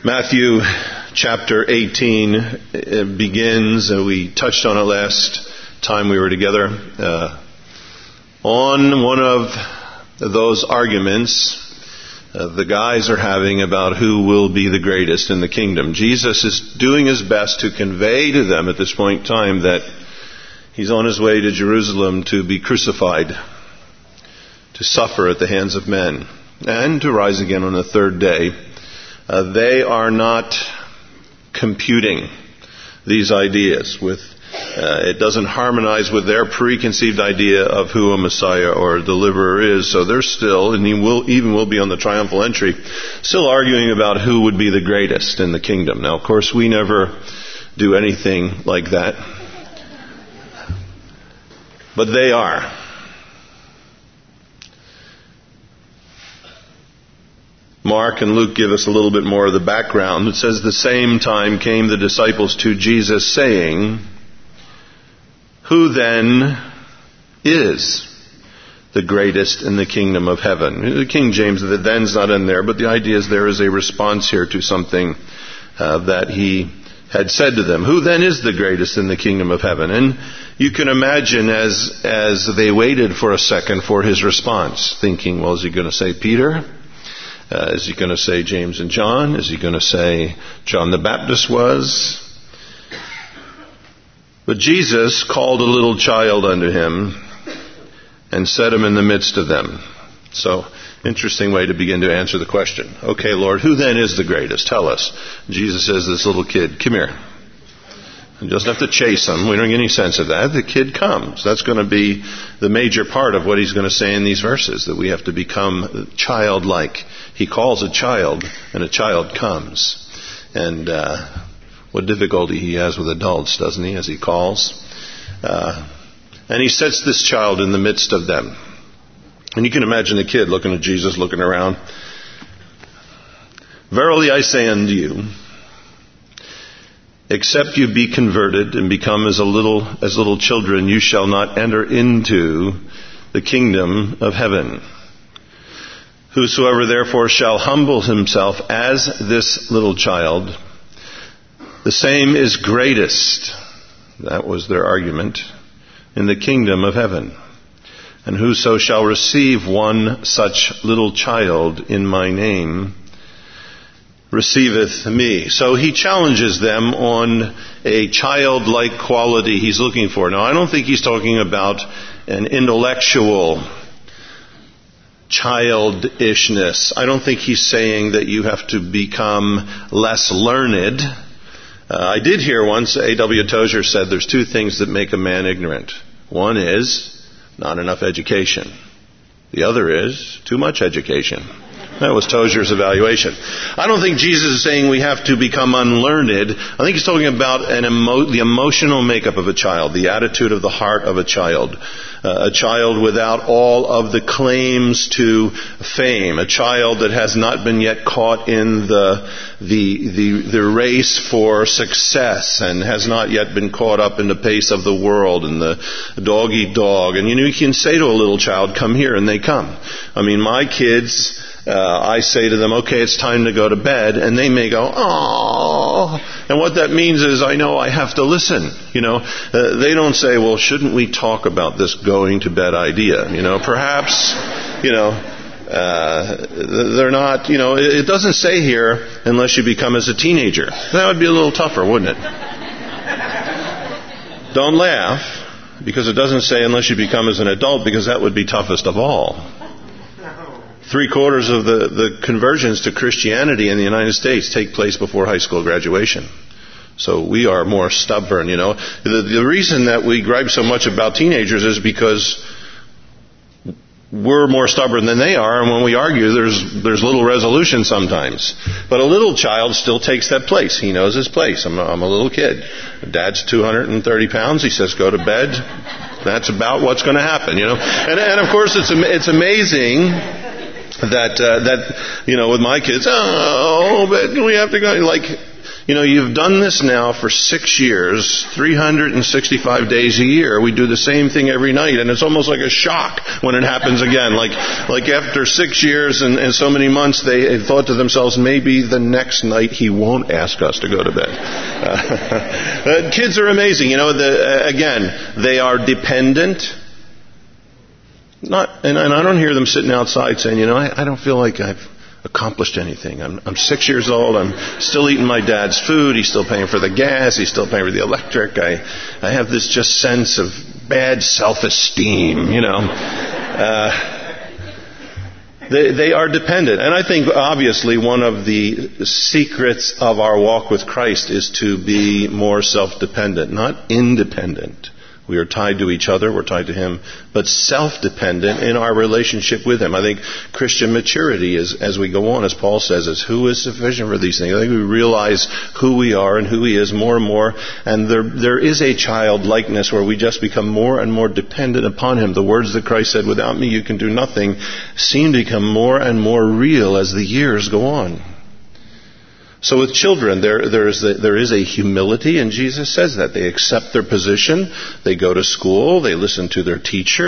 Matthew chapter 18 begins, we touched on it last time we were together, on one of those arguments the guys are having about who will be the greatest in the kingdom. Jesus is doing his best to convey to them at this point in time that he's on his way to Jerusalem to be crucified, to suffer at the hands of men, and to rise again on the third day. They are not computing these ideas with. It doesn't harmonize with their preconceived idea of who a Messiah or a deliverer is. So they're still, and he will be on the triumphal entry, still arguing about who would be the greatest in the kingdom. Now, of course, we never do anything like that, but they are. Mark and Luke give us a little bit more of the background. It says, "The same time came the disciples to Jesus, saying, 'Who then is the greatest in the kingdom of heaven?'" The King James, the then's not in there, but the idea is there is a response here to something that he had said to them. Who then is the greatest in the kingdom of heaven? And you can imagine as they waited for a second for his response, thinking, well, is he going to say Peter? Is he going to say James and John? Is he going to say John the Baptist was? But Jesus called a little child unto him and set him in the midst of them. So, interesting way to begin to answer the question. Okay, Lord, who then is the greatest? Tell us. Jesus says, this little kid, come here. He doesn't have to chase him. We don't get any sense of that. The kid comes. That's going to be the major part of what he's going to say in these verses, that we have to become childlike. He calls a child, and a child comes. And what difficulty he has with adults, doesn't he, as he calls. And he sets this child in the midst of them. And you can imagine the kid looking at Jesus, looking around. "Verily I say unto you, except you be converted and become as little children, you shall not enter into the kingdom of heaven. Whosoever therefore shall humble himself as this little child, the same is greatest," that was their argument, "in the kingdom of heaven. And whoso shall receive one such little child in my name, receiveth me." So he challenges them on a childlike quality he's looking for. Now, I don't think he's talking about an intellectual childishness. I don't think he's saying that you have to become less learned. I did hear once A.W. Tozer said there's two things that make a man ignorant. One is not enough education. The other is too much education. That was Tozer's evaluation. I don't think Jesus is saying we have to become unlearned. I think he's talking about the emotional makeup of a child, the attitude of the heart of a child without all of the claims to fame, a child that has not been yet caught in the race for success and has not yet been caught up in the pace of the world and the dog eat dog. And you can say to a little child, come here, and they come. I mean, my kids, I say to them, okay, it's time to go to bed, and they may go, oh, and what that means is I know I have to listen. They don't say, well, shouldn't we talk about this going to bed idea? Perhaps, they're not, it doesn't say here, unless you become as a teenager. That would be a little tougher, wouldn't it? Don't laugh, because it doesn't say unless you become as an adult, because that would be toughest of all. 3/4 of the conversions to Christianity in the United States take place before high school graduation. So we are more stubborn, The reason that we gripe so much about teenagers is because we're more stubborn than they are, and when we argue, there's little resolution sometimes. But a little child still takes that place. He knows his place. I'm a little kid. Dad's 230 pounds. He says, go to bed. That's about what's going to happen, And of course, it's amazing that with my kids, but we have to go, You've done this now for 6 years, 365 days a year. We do the same thing every night, and it's almost like a shock when it happens again. Like after 6 years and so many months, they thought to themselves, maybe the next night he won't ask us to go to bed. Kids are amazing. Again, they are dependent. And I don't hear them sitting outside saying, I don't feel like I've accomplished anything. I'm 6 years old. I'm still eating my dad's food. He's still paying for the gas. He's still paying for the electric. I have this just sense of bad self-esteem, They are dependent. And I think obviously one of the secrets of our walk with Christ is to be more self-dependent, not independent. We are tied to each other, we're tied to Him, but self-dependent in our relationship with Him. I think Christian maturity is, as we go on, as Paul says, is who is sufficient for these things. I think we realize who we are and who He is more and more, and there is a childlikeness where we just become more and more dependent upon Him. The words that Christ said, without me you can do nothing, seem to become more and more real as the years go on. So with children, there is a humility, and Jesus says that. They accept their position, they go to school, they listen to their teacher,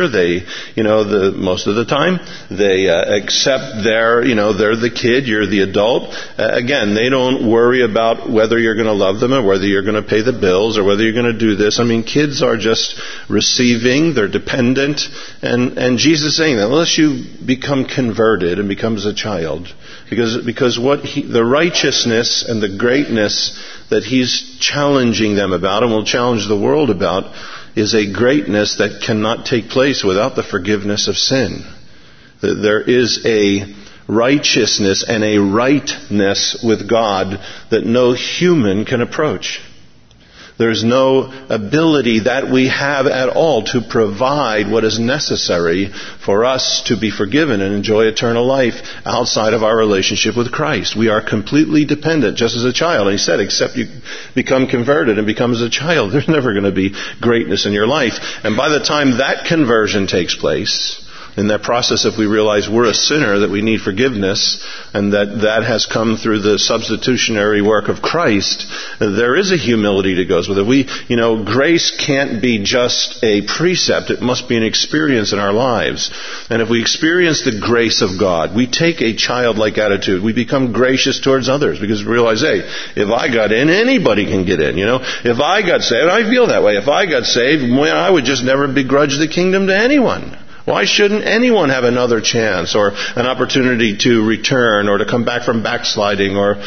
most of the time, they accept they're the kid, you're the adult. Again, they don't worry about whether you're going to love them or whether you're going to pay the bills or whether you're going to do this. kids are just receiving, they're dependent, and Jesus is saying that unless you become converted and become as a child, because the righteousness and the greatness that He's challenging them about and will challenge the world about is a greatness that cannot take place without the forgiveness of sin. There is a righteousness and a rightness with God that no human can approach. There's no ability that we have at all to provide what is necessary for us to be forgiven and enjoy eternal life outside of our relationship with Christ. We are completely dependent, just as a child. And He said, except you become converted and become as a child, there's never going to be greatness in your life. And by the time that conversion takes place, in that process, if we realize we're a sinner, that we need forgiveness, and that has come through the substitutionary work of Christ, there is a humility that goes with it. Grace can't be just a precept. It must be an experience in our lives. And if we experience the grace of God, we take a childlike attitude. We become gracious towards others because we realize, hey, if I got in, anybody can get in. If I got saved, I feel that way. If I got saved, I would just never begrudge the kingdom to anyone. Why shouldn't anyone have another chance or an opportunity to return or to come back from backsliding? Or,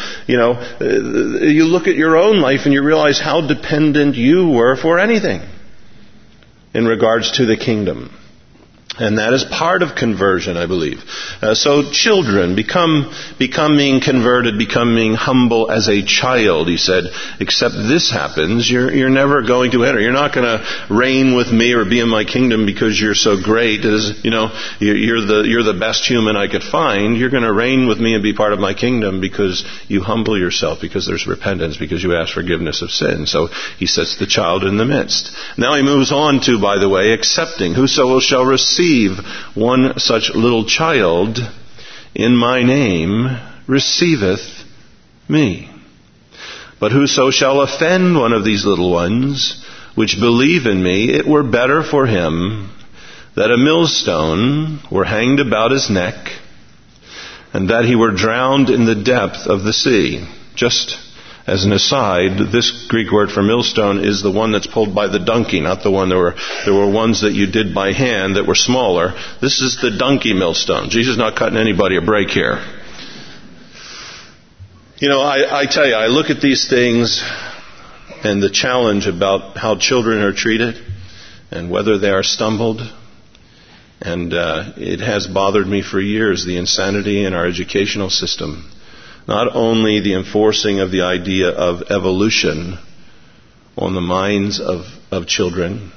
you look at your own life and you realize how dependent you were for anything in regards to the kingdom. And that is part of conversion, I believe. So children, becoming converted, becoming humble as a child, he said, except this happens, you're never going to enter. You're not going to reign with me or be in my kingdom because you're so great. You're the best human I could find. You're going to reign with me and be part of my kingdom because you humble yourself, because there's repentance, because you ask forgiveness of sin. So he sets the child in the midst. Now he moves on to, by the way, accepting. Whoso shall receive one such little child in my name receiveth me. But whoso shall offend one of these little ones which believe in me, it were better for him that a millstone were hanged about his neck, and that he were drowned in the depth of the sea. Just as an aside, this Greek word for millstone is the one that's pulled by the donkey, not the one there were ones that you did by hand that were smaller. This is the donkey millstone. Jesus is not cutting anybody a break here. I tell you, I look at these things and the challenge about how children are treated and whether they are stumbled. And it has bothered me for years, the insanity in our educational system. Not only the enforcing of the idea of evolution on the minds of children,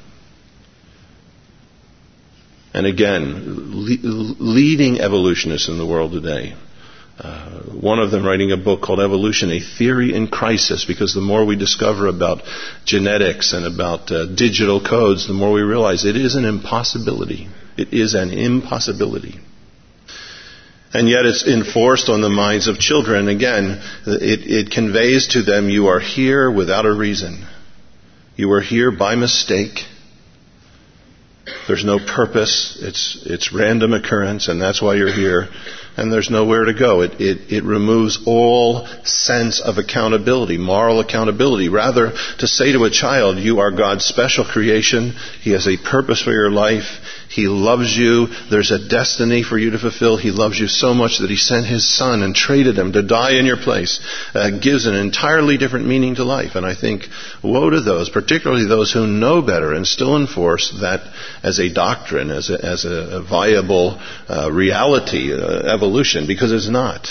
and again, leading evolutionists in the world today. One of them writing a book called Evolution, A Theory in Crisis, because the more we discover about genetics and about digital codes, the more we realize it is an impossibility. It is an impossibility. And yet it's enforced on the minds of children. Again, it conveys to them, you are here without a reason. You are here by mistake. There's no purpose. It's random occurrence, and that's why you're here. And there's nowhere to go. It removes all sense of accountability, moral accountability. Rather, to say to a child, you are God's special creation. He has a purpose for your life. He loves you. There's a destiny for you to fulfill. He loves you so much that He sent His Son and traded Him to die in your place. Gives an entirely different meaning to life. And I think, woe to those, particularly those who know better and still enforce that as a doctrine, as a viable reality, evolution, because it's not.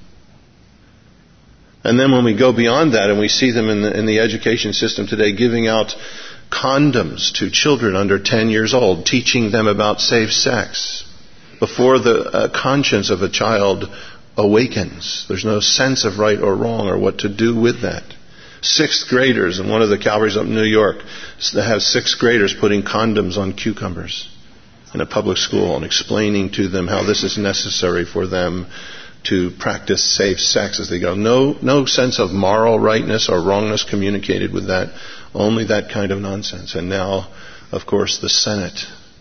And then when we go beyond that and we see them in the education system today giving out condoms to children under 10 years old, teaching them about safe sex before the conscience of a child awakens. There's no sense of right or wrong or what to do with that. Sixth graders in one of the Calvaries up in New York have sixth graders putting condoms on cucumbers in a public school and explaining to them how this is necessary for them to practice safe sex as they go. No sense of moral rightness or wrongness communicated with that. Only that kind of nonsense. And now, of course, the Senate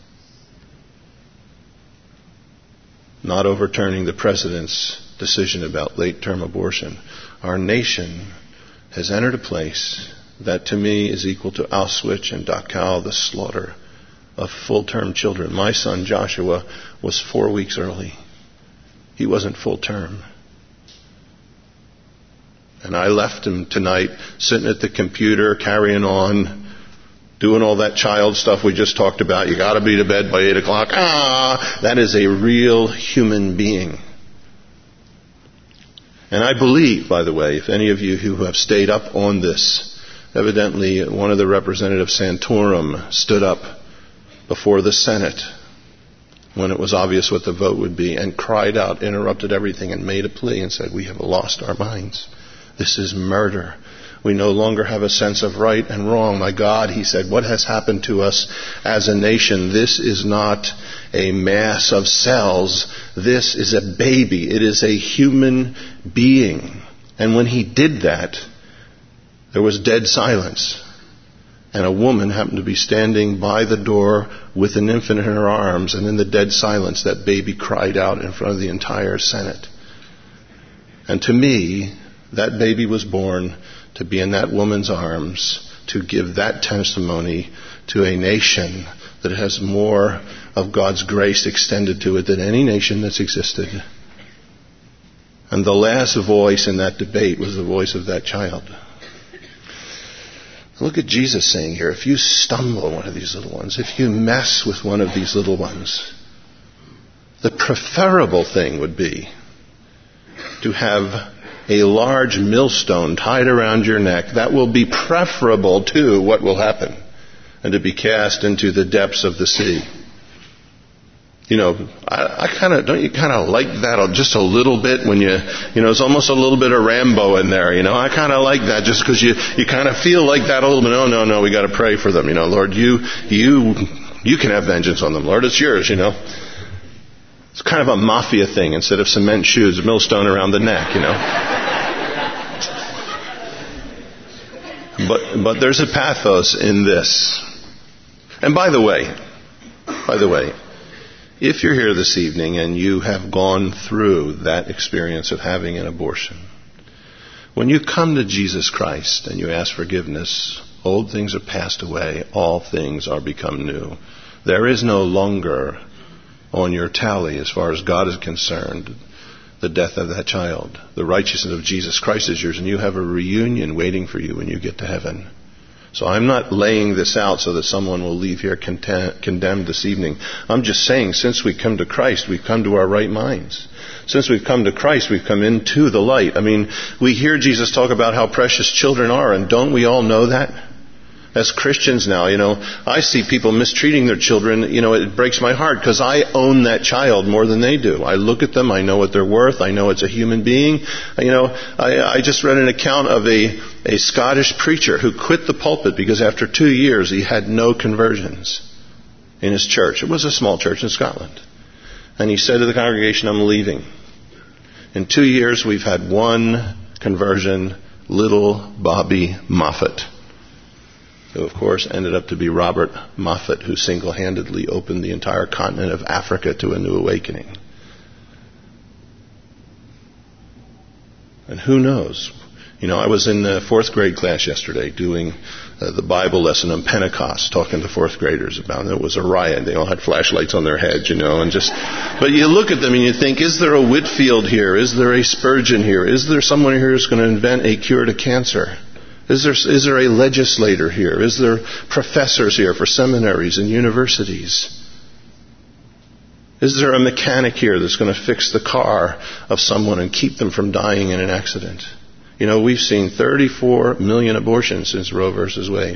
not overturning the President's decision about late-term abortion. Our nation has entered a place that to me is equal to Auschwitz and Dachau, the slaughter of full-term children. My son Joshua was 4 weeks early. He wasn't full-term. And I left him tonight sitting at the computer, carrying on, doing all that child stuff we just talked about. You got to be to bed by 8 o'clock. That is a real human being. And I believe, by the way, if any of you who have stayed up on this, evidently one of the representatives, Santorum, stood up before the Senate when it was obvious what the vote would be and cried out, interrupted everything, and made a plea and said, we have lost our minds. This is murder. We no longer have a sense of right and wrong. My God, he said, what has happened to us as a nation? This is not a mass of cells. This is a baby. It is a human being. And when he did that, there was dead silence. And a woman happened to be standing by the door with an infant in her arms. And in the dead silence, that baby cried out in front of the entire Senate. And to me, that baby was born to be in that woman's arms, to give that testimony to a nation that has more of God's grace extended to it than any nation that's existed. And the last voice in that debate was the voice of that child. Look at Jesus saying here, if you stumble one of these little ones, if you mess with one of these little ones, the preferable thing would be to have a large millstone tied around your neck. That will be preferable to what will happen, and to be cast into the depths of the sea. You know, don't you kind of like that just a little bit when it's almost a little bit of Rambo in there, I kind of like that just because you kind of feel like that a little bit. No, we got to pray for them, Lord, you can have vengeance on them, Lord, it's yours, It's kind of a mafia thing. Instead of cement shoes, a millstone around the neck, But there's a pathos in this. And by the way, if you're here this evening and you have gone through that experience of having an abortion, when you come to Jesus Christ and you ask forgiveness, old things are passed away, all things are become new. There is no longer on your tally, as far as God is concerned, the death of that child. The righteousness of Jesus Christ is yours, and you have a reunion waiting for you when you get to heaven. So I'm not laying this out so that someone will leave here condemned this evening. I'm just saying, since we come to Christ, we've come to our right minds. Since we've come to Christ, we've come into the light. I mean, we hear Jesus talk about how precious children are, and don't we all know that? As Christians now, I see people mistreating their children. It breaks my heart because I own that child more than they do. I look at them. I know what they're worth. I know it's a human being. I just read an account of a Scottish preacher who quit the pulpit because after 2 years he had no conversions in his church. It was a small church in Scotland. And he said to the congregation, I'm leaving. In 2 years, we've had one conversion, little Bobby Moffat, who, of course, ended up to be Robert Moffat, who single-handedly opened the entire continent of Africa to a new awakening. And who knows? I was in the 4th grade class yesterday doing the Bible lesson on Pentecost, talking to 4th graders about it. It was a riot. They all had flashlights on their heads, but you look at them and you think, is there a Whitfield here? Is there a Spurgeon here? Is there someone here who's going to invent a cure to cancer? Is there a legislator here? Is there professors here for seminaries and universities? Is there a mechanic here that's going to fix the car of someone and keep them from dying in an accident? We've seen 34 million abortions since Roe versus Wade.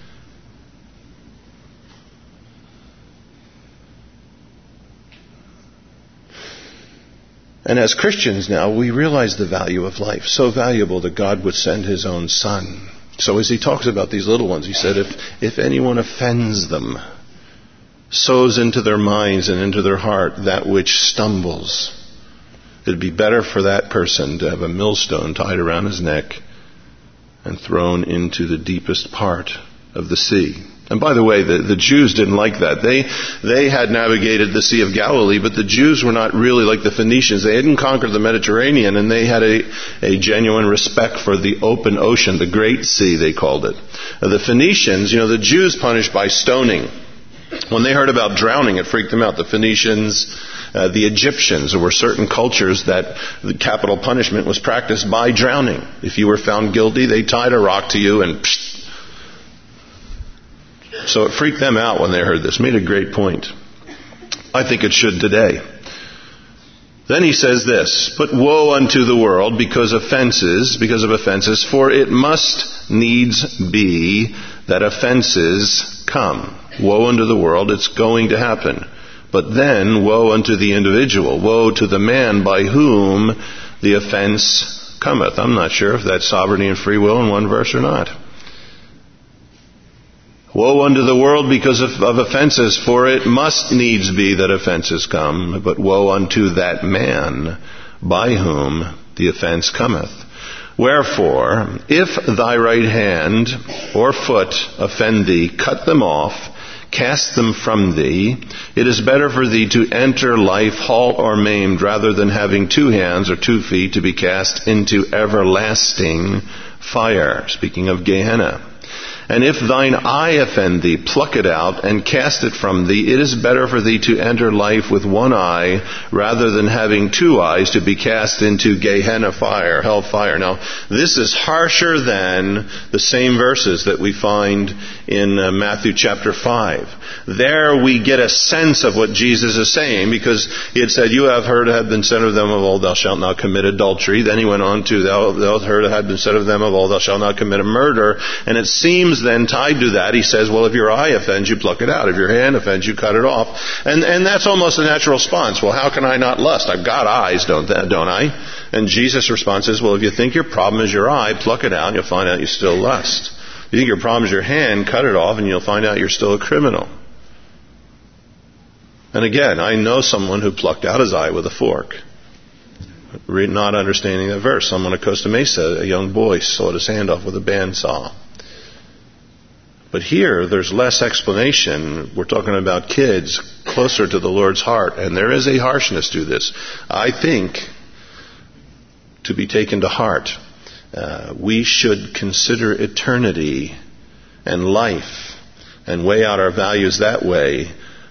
And as Christians now, we realize the value of life. So valuable that God would send His own Son. So as He talks about these little ones, He said, if anyone offends them, sows into their minds and into their heart that which stumbles, it'd be better for that person to have a millstone tied around his neck and thrown into the deepest part of the sea. And by the way, the Jews didn't like that. They had navigated the Sea of Galilee, but the Jews were not really like the Phoenicians. They hadn't conquered the Mediterranean, and they had a genuine respect for the open ocean, the Great Sea, they called it. The Phoenicians, the Jews punished by stoning. When they heard about drowning, it freaked them out. The Phoenicians, the Egyptians, there were certain cultures that the capital punishment was practiced by drowning. If you were found guilty, they tied a rock to you and psh. So it freaked them out when they heard this. Made a great point. I think it should today. Then he says this, but woe unto the world because of offenses, for it must needs be that offenses come. Woe unto the world, it's going to happen. But then woe unto the individual, woe to the man by whom the offense cometh. I'm not sure if that's sovereignty and free will in one verse or not. Woe unto the world because of offenses, for it must needs be that offenses come, but woe unto that man by whom the offense cometh. Wherefore, if thy right hand or foot offend thee, cut them off, cast them from thee. It is better for thee to enter life halt or maimed, rather than having 2 hands or 2 feet to be cast into everlasting fire. Speaking of Gehenna. And if thine eye offend thee, pluck it out and cast it from thee. It is better for thee to enter life with 1 eye, rather than having 2 eyes to be cast into Gehenna fire, hell fire. Now, this is harsher than the same verses that we find in Matthew chapter 5. There we get a sense of what Jesus is saying, because He had said, you have heard it had been said of them of old, thou shalt not commit adultery. Then He went on to, thou hast heard it had been said of them of old, thou shalt not commit a murder. And it seems then tied to that, He says, well, if your eye offends you, pluck it out. If your hand offends you, cut it off. And that's almost a natural response. Well, how can I not lust? I've got eyes, don't I? And Jesus' response is, well, if you think your problem is your eye, pluck it out and you'll find out you still lust. If you think your problem is your hand, cut it off and you'll find out you're still a criminal. And again, I know someone who plucked out his eye with a fork. Not understanding that verse. Someone at Costa Mesa, a young boy, sawed his hand off with a bandsaw. But here, there's less explanation. We're talking about kids closer to the Lord's heart. And there is a harshness to this. I think, to be taken to heart, we should consider eternity and life and weigh out our values that way,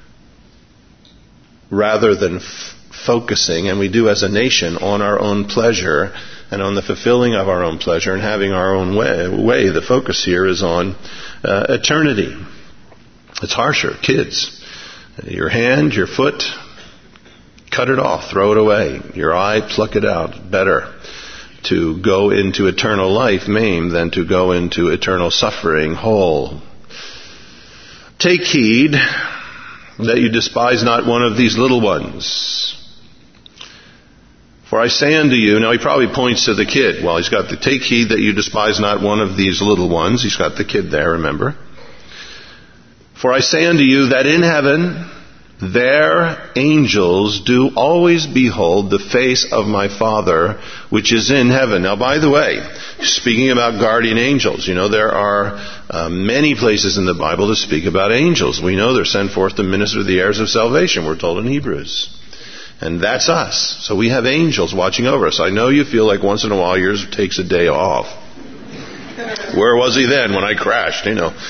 rather than focusing, and we do as a nation, on our own pleasure and on the fulfilling of our own pleasure and having our own way. The focus here is on eternity. It's harsher. Kids, your hand, your foot, cut it off, throw it away. Your eye, pluck it out. Better to go into eternal life maimed than to go into eternal suffering whole. Take heed that you despise not one of these little ones. For I say unto you, now he probably points to the kid. Well, he's got the take heed that you despise not one of these little ones. He's got the kid there, remember. For I say unto you that in heaven Their angels do always behold the face of my Father which is in heaven. Now, by the way, speaking about guardian angels, there are many places in the Bible that speak about angels. We know they're sent forth to minister the heirs of salvation, we're told in Hebrews. And that's us. So we have angels watching over us. I know you feel like once in a while yours takes a day off. Where was he then when I crashed,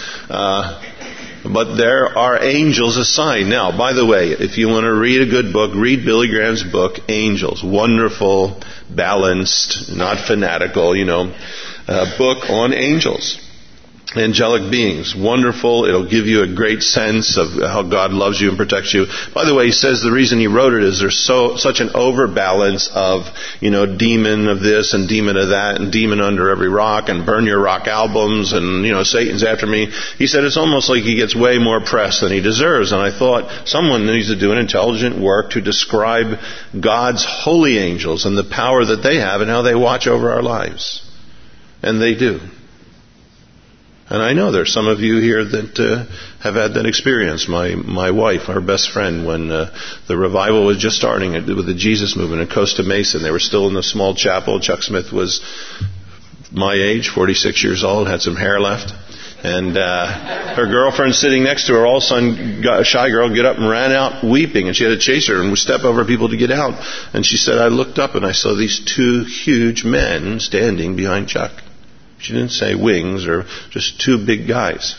But there are angels assigned. Now, by the way, if you want to read a good book, read Billy Graham's book, Angels. Wonderful, balanced, not fanatical, book on angels. Angelic beings. Wonderful. It'll give you a great sense of how God loves you and protects you. By the way, he says the reason he wrote it is there's such an overbalance of, demon of this and demon of that and demon under every rock and burn your rock albums and, Satan's after me. He said it's almost like he gets way more press than he deserves. And I thought someone needs to do an intelligent work to describe God's holy angels and the power that they have and how they watch over our lives. And they do. And I know there's some of you here that have had that experience. My wife, our best friend, when the revival was just starting with the Jesus movement in Costa Mesa, they were still in the small chapel. Chuck Smith was my age, 46 years old, had some hair left. And her girlfriend sitting next to her, all of a sudden, a shy girl, get up and ran out weeping. And she had to chase her and would step over people to get out. And she said, I looked up and I saw these two huge men standing behind Chuck. She didn't say wings or just two big guys.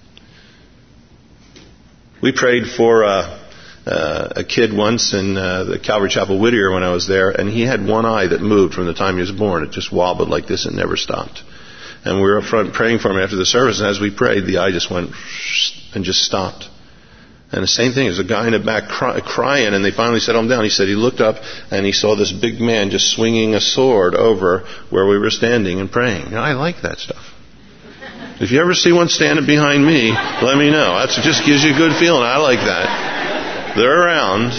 We prayed for a kid once in the Calvary Chapel, Whittier, when I was there, and he had one eye that moved from the time he was born. It just wobbled like this and never stopped. And we were up front praying for him after the service, and as we prayed, the eye just went and just stopped. And the same thing, there's a guy in the back crying, and they finally set him down. He said he looked up and he saw this big man just swinging a sword over where we were standing and praying. I like that stuff. If you ever see one standing behind me, let me know. That just gives you a good feeling. I like that. They're around.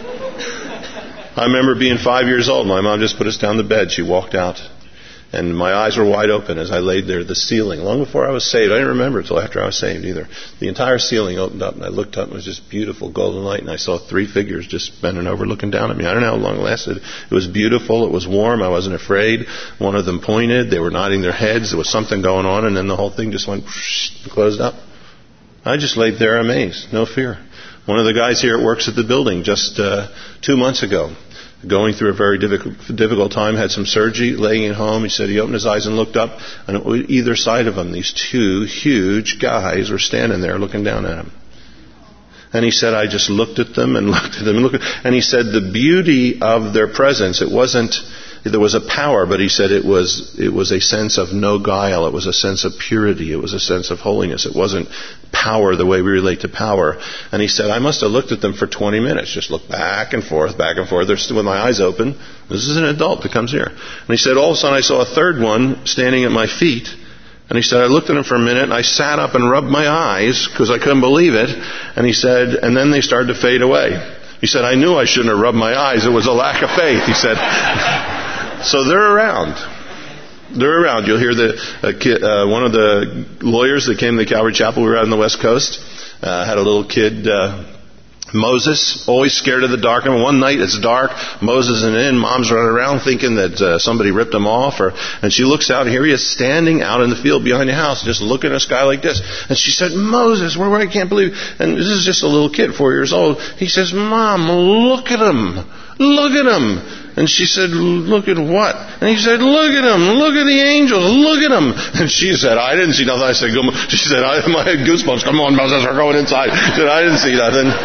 I remember being 5 years old. My mom just put us down to bed. She walked out. And my eyes were wide open as I laid there. The ceiling, long before I was saved, I didn't remember it until after I was saved either. The entire ceiling opened up, and I looked up, and it was just beautiful golden light, and I saw three figures just bending over looking down at me. I don't know how long it lasted. It was beautiful. It was warm. I wasn't afraid. One of them pointed. They were nodding their heads. There was something going on, and then the whole thing just went and closed up. I just laid there amazed, no fear. One of the guys here works at the building just 2 months ago, going through a very difficult time, had some surgery, laying at home. He said he opened his eyes and looked up, and on either side of him, these two huge guys were standing there looking down at him. And he said, I just looked at them and looked at them and and he said the beauty of their presence, there was a power, but he said it was a sense of no guile. It was a sense of purity. It was a sense of holiness. It wasn't power the way we relate to power. And he said, I must have looked at them for 20 minutes. Just looked back and forth. They're still with my eyes open. This is an adult that comes here. And he said, all of a sudden I saw a third one standing at my feet. And he said, I looked at him for a minute and I sat up and rubbed my eyes because I couldn't believe it. And he said, and then they started to fade away. He said, I knew I shouldn't have rubbed my eyes. It was a lack of faith. He said, so they're around. They're around. You'll hear one of the lawyers that came to the Calvary Chapel. We were out on the West Coast. Had a little kid, Moses, always scared of the dark. And one night it's dark. Moses isn't in. Mom's running around thinking that somebody ripped him off. And she looks out, and here he is standing out in the field behind the house, just looking at the sky like this. And she said, Moses, where I can't believe. And this is just a little kid, 4 years old. He says, Mom, look at him. Look at him. And she said, look at what? And he said, look at him. Look at the angels. Look at him. And she said, I didn't see nothing. I said, she said, I had goosebumps. Come on, Moses, we're going inside. She said, I didn't see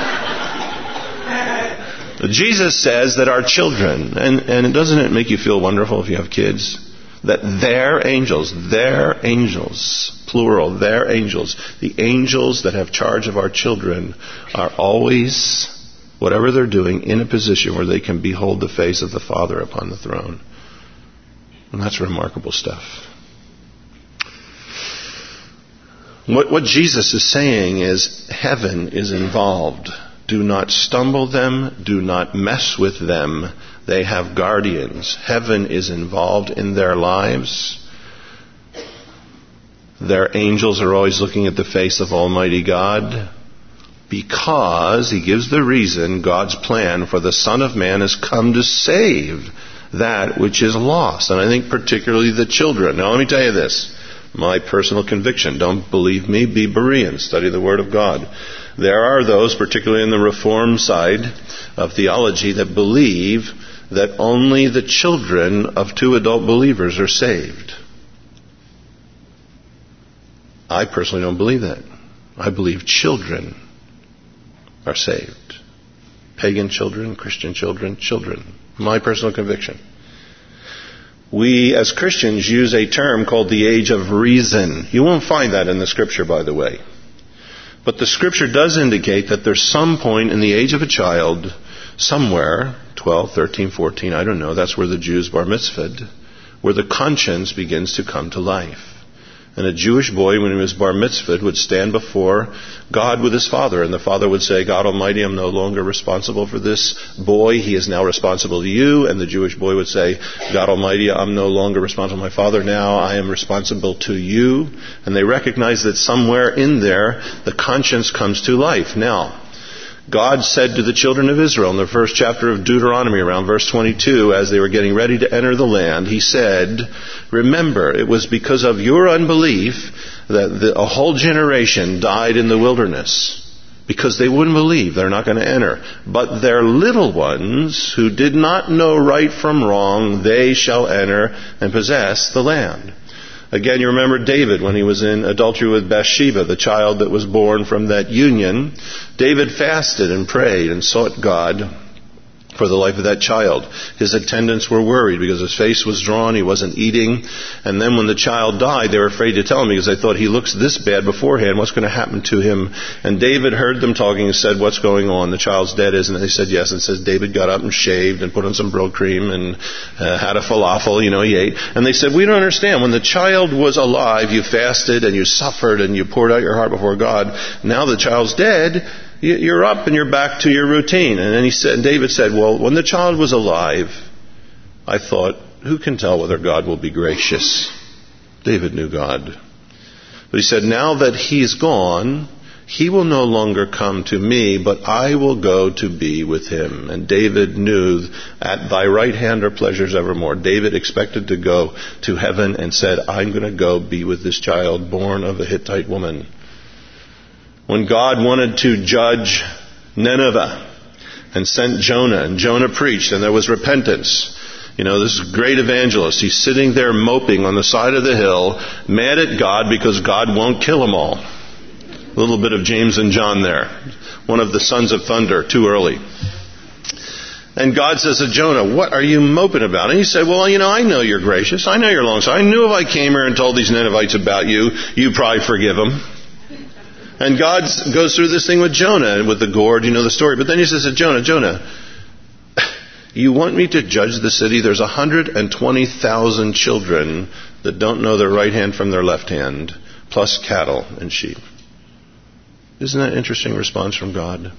nothing. Jesus says that our children, and doesn't it make you feel wonderful if you have kids? That their angels, plural, their angels, the angels that have charge of our children are always, whatever they're doing, in a position where they can behold the face of the Father upon the throne. And that's remarkable stuff. What Jesus is saying is heaven is involved. Do not stumble them. Do not mess with them. They have guardians. Heaven is involved in their lives. Their angels are always looking at the face of Almighty God. Because, he gives the reason, God's plan for the Son of Man has come to save that which is lost. And I think particularly the children. Now let me tell you this, my personal conviction. Don't believe me? Be Berean. Study the Word of God. There are those, particularly in the Reform side of theology, that believe that only the children of two adult believers are saved. I personally don't believe that. I believe children are saved. Pagan children, Christian children, children. My personal conviction. We as Christians use a term called the age of reason. You won't find that in the Scripture, by the way. But the Scripture does indicate that there's some point in the age of a child, somewhere, 12, 13, 14, I don't know, that's where the Jews bar mitzvahed, where the conscience begins to come to life. And a Jewish boy, when he was bar mitzvahed, would stand before God with his father. And the father would say, God Almighty, I'm no longer responsible for this boy. He is now responsible to you. And the Jewish boy would say, God Almighty, I'm no longer responsible to my father. Now I am responsible to you. And they recognize that somewhere in there, the conscience comes to life. Now, God said to the children of Israel in the first chapter of Deuteronomy, around verse 22, as they were getting ready to enter the land, he said, remember, it was because of your unbelief that a whole generation died in the wilderness. Because they wouldn't believe, they're not going to enter. But their little ones, who did not know right from wrong, they shall enter and possess the land. Again, you remember David when he was in adultery with Bathsheba, the child that was born from that union. David fasted and prayed and sought God for the life of that child. His attendants were worried because his face was drawn, he wasn't eating. And then when the child died, they were afraid to tell him because they thought he looks this bad beforehand, what's going to happen to him? And David heard them talking and said, what's going on? The child's dead, isn't it? They said yes. And it says David got up and shaved and put on some brill cream and had a falafel, he ate. And they said, we don't understand. When the child was alive, you fasted and you suffered and you poured out your heart before God. Now the child's dead, you're up and you're back to your routine. And then David said, well, when the child was alive, I thought, who can tell whether God will be gracious? David knew God. But he said, now that he's gone, he will no longer come to me, but I will go to be with him. And David knew, at thy right hand are pleasures evermore. David expected to go to heaven and said, I'm going to go be with this child born of a Hittite woman. When God wanted to judge Nineveh and sent Jonah, and Jonah preached, and there was repentance. This great evangelist, he's sitting there moping on the side of the hill, mad at God because God won't kill them all. A little bit of James and John there. One of the sons of thunder, too early. And God says to Jonah, what are you moping about? And he said, well, I know you're gracious. I know you're long. So I knew if I came here and told these Ninevites about you, you'd probably forgive them. And God goes through this thing with Jonah, with the gourd, the story. But then he says to Jonah, you want me to judge the city? There's 120,000 children that don't know their right hand from their left hand, plus cattle and sheep. Isn't that an interesting response from God?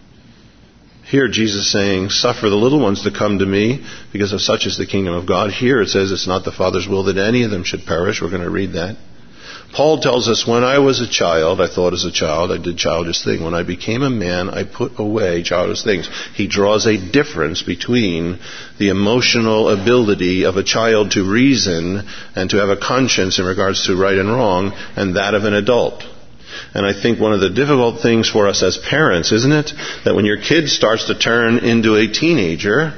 Here Jesus saying, suffer the little ones to come to me, because of such is the kingdom of God. Here it says it's not the Father's will that any of them should perish. We're going to read that. Paul tells us, when I was a child, I thought as a child, I did childish things. When I became a man, I put away childish things. He draws a difference between the emotional ability of a child to reason and to have a conscience in regards to right and wrong, and that of an adult. And I think one of the difficult things for us as parents, isn't it, that when your kid starts to turn into a teenager,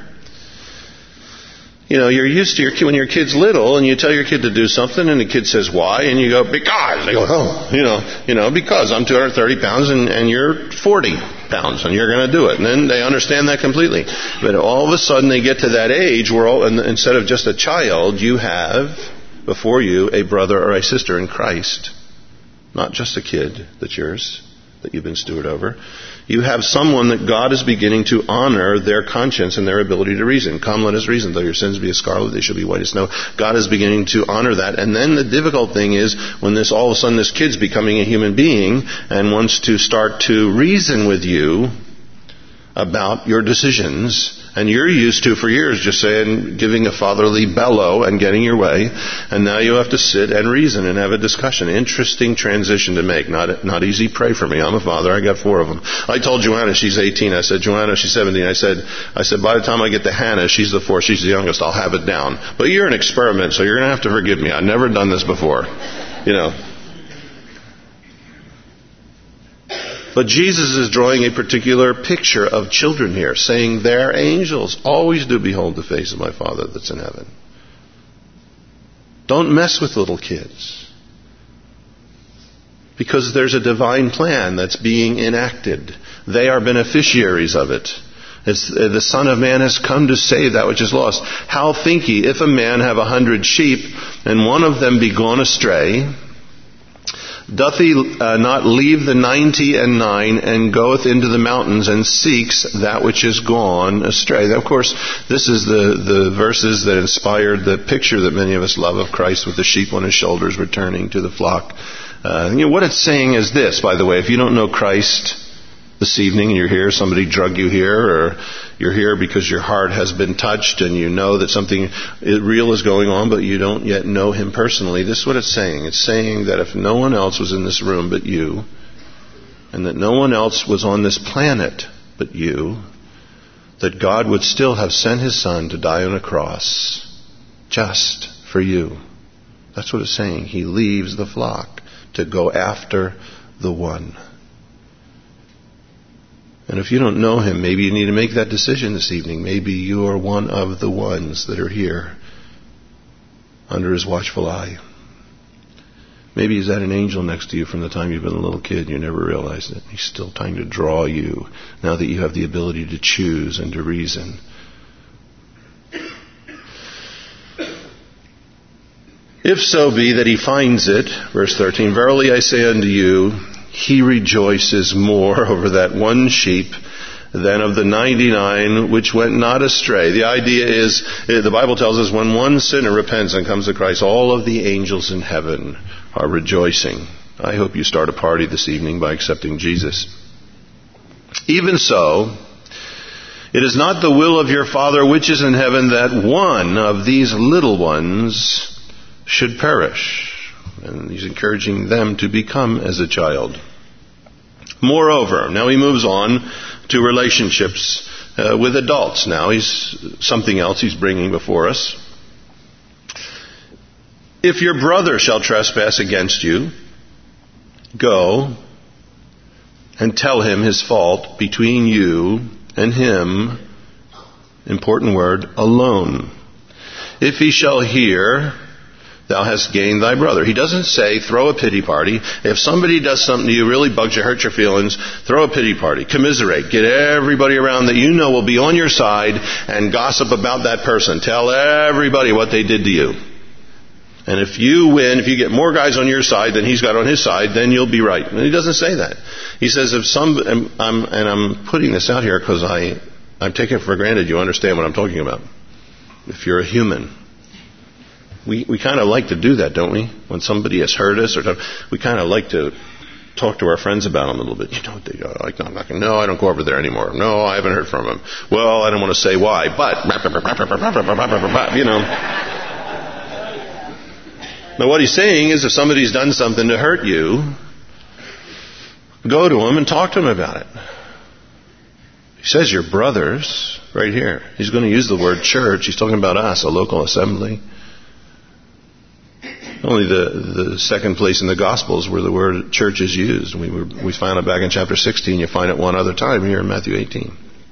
you're used to your kid when your kid's little, and you tell your kid to do something, and the kid says, why? And you go, because. They go, because I'm 230 pounds and you're 40 pounds, and you're going to do it. And then they understand that completely. But all of a sudden they get to that age where instead of just a child, you have before you a brother or a sister in Christ. Not just a kid that's yours, that you've been steward over. You have someone that God is beginning to honor their conscience and their ability to reason. Come, let us reason. Though your sins be as scarlet, they shall be white as snow. God is beginning to honor that. And then the difficult thing is when all of a sudden this kid's becoming a human being and wants to start to reason with you about your decisions And you're used to, for years, just saying, giving a fatherly bellow and getting your way. And now you have to sit and reason and have a discussion. Interesting transition to make. Not easy. Pray for me. I'm a father. I got 4 of them. I told Joanna, she's 18. I said, Joanna, she's 17. I said, by the time I get to Hannah, she's the 4th. She's the youngest. I'll have it down. But you're an experiment, so you're going to have to forgive me. I've never done this before. But Jesus is drawing a particular picture of children here, saying, they're angels. Always do behold the face of my Father that's in heaven. Don't mess with little kids. Because there's a divine plan that's being enacted. They are beneficiaries of it. The Son of Man has come to save that which is lost. How think ye, if a man have 100 sheep, and one of them be gone astray, doth he not leave the 99 and goeth into the mountains and seeks that which is gone astray? Now, of course, this is the verses that inspired the picture that many of us love of Christ with the sheep on his shoulders returning to the flock. What it's saying is this, by the way, if you don't know Christ this evening and you're here, somebody drug you here, or you're here because your heart has been touched and you know that something real is going on, but you don't yet know him personally. This is what it's saying. It's saying that if no one else was in this room but you, and that no one else was on this planet but you, that God would still have sent his Son to die on a cross just for you. That's what it's saying. He leaves the flock to go after the one. And if you don't know him, maybe you need to make that decision this evening. Maybe you are one of the ones that are here under his watchful eye. Maybe he's had an angel next to you from the time you've been a little kid and you never realized it. He's still trying to draw you now that you have the ability to choose and to reason. If so be that he finds it, verse 13, verily I say unto you, he rejoices more over that one sheep than of the 99 which went not astray. The idea is, the Bible tells us, when one sinner repents and comes to Christ, all of the angels in heaven are rejoicing. I hope you start a party this evening by accepting Jesus. Even so, it is not the will of your Father which is in heaven that one of these little ones should perish. And he's encouraging them to become as a child. Moreover, now he moves on to relationships with adults. Now he's something else he's bringing before us. If your brother shall trespass against you, go and tell him his fault between you and him, important word, alone. If he shall hear, thou hast gained thy brother. He doesn't say throw a pity party. If somebody does something to you, really bugs you, hurts your feelings, throw a pity party. Commiserate. Get everybody around that you know will be on your side and gossip about that person. Tell everybody what they did to you. And if you win, if you get more guys on your side than he's got on his side, then you'll be right. And he doesn't say that. He says I'm putting this out here because I'm taking it for granted you understand what I'm talking about. If you're a human. We kind of like to do that, don't we? When somebody has hurt us, we kind of like to talk to our friends about them a little bit. You know, no, I don't go over there anymore. No, I haven't heard from him. Well, I don't want to say why, but, you know. Now what he's saying is if somebody's done something to hurt you, go to him and talk to him about it. He says your brothers, right here. He's going to use the word church. He's talking about us, a local assembly. Only the second place in the Gospels where the word church is used. We find it back in chapter 16. You find it one other time here in Matthew 18.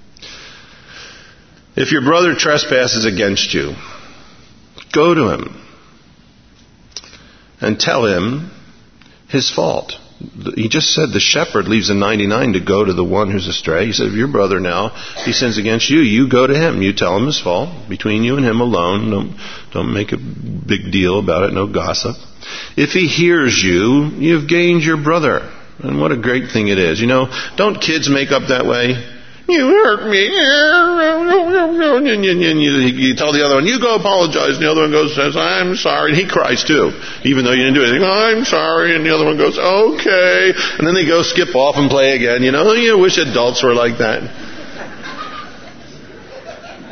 If your brother trespasses against you, go to him and tell him his fault. He just said the shepherd leaves the 99 to go to the one who's astray. He said, if your brother now, he sins against you, you go to him. You tell him his fault. Between you and him alone. Don't make a big deal about it. No gossip. If he hears you, you've gained your brother. And what a great thing it is. You know, don't kids make up that way? You hurt me. You tell the other one, you go apologize. And the other one goes, says, I'm sorry. And he cries too, even though you didn't do anything. I'm sorry. And the other one goes, okay. And then they go skip off and play again. You know, you wish adults were like that.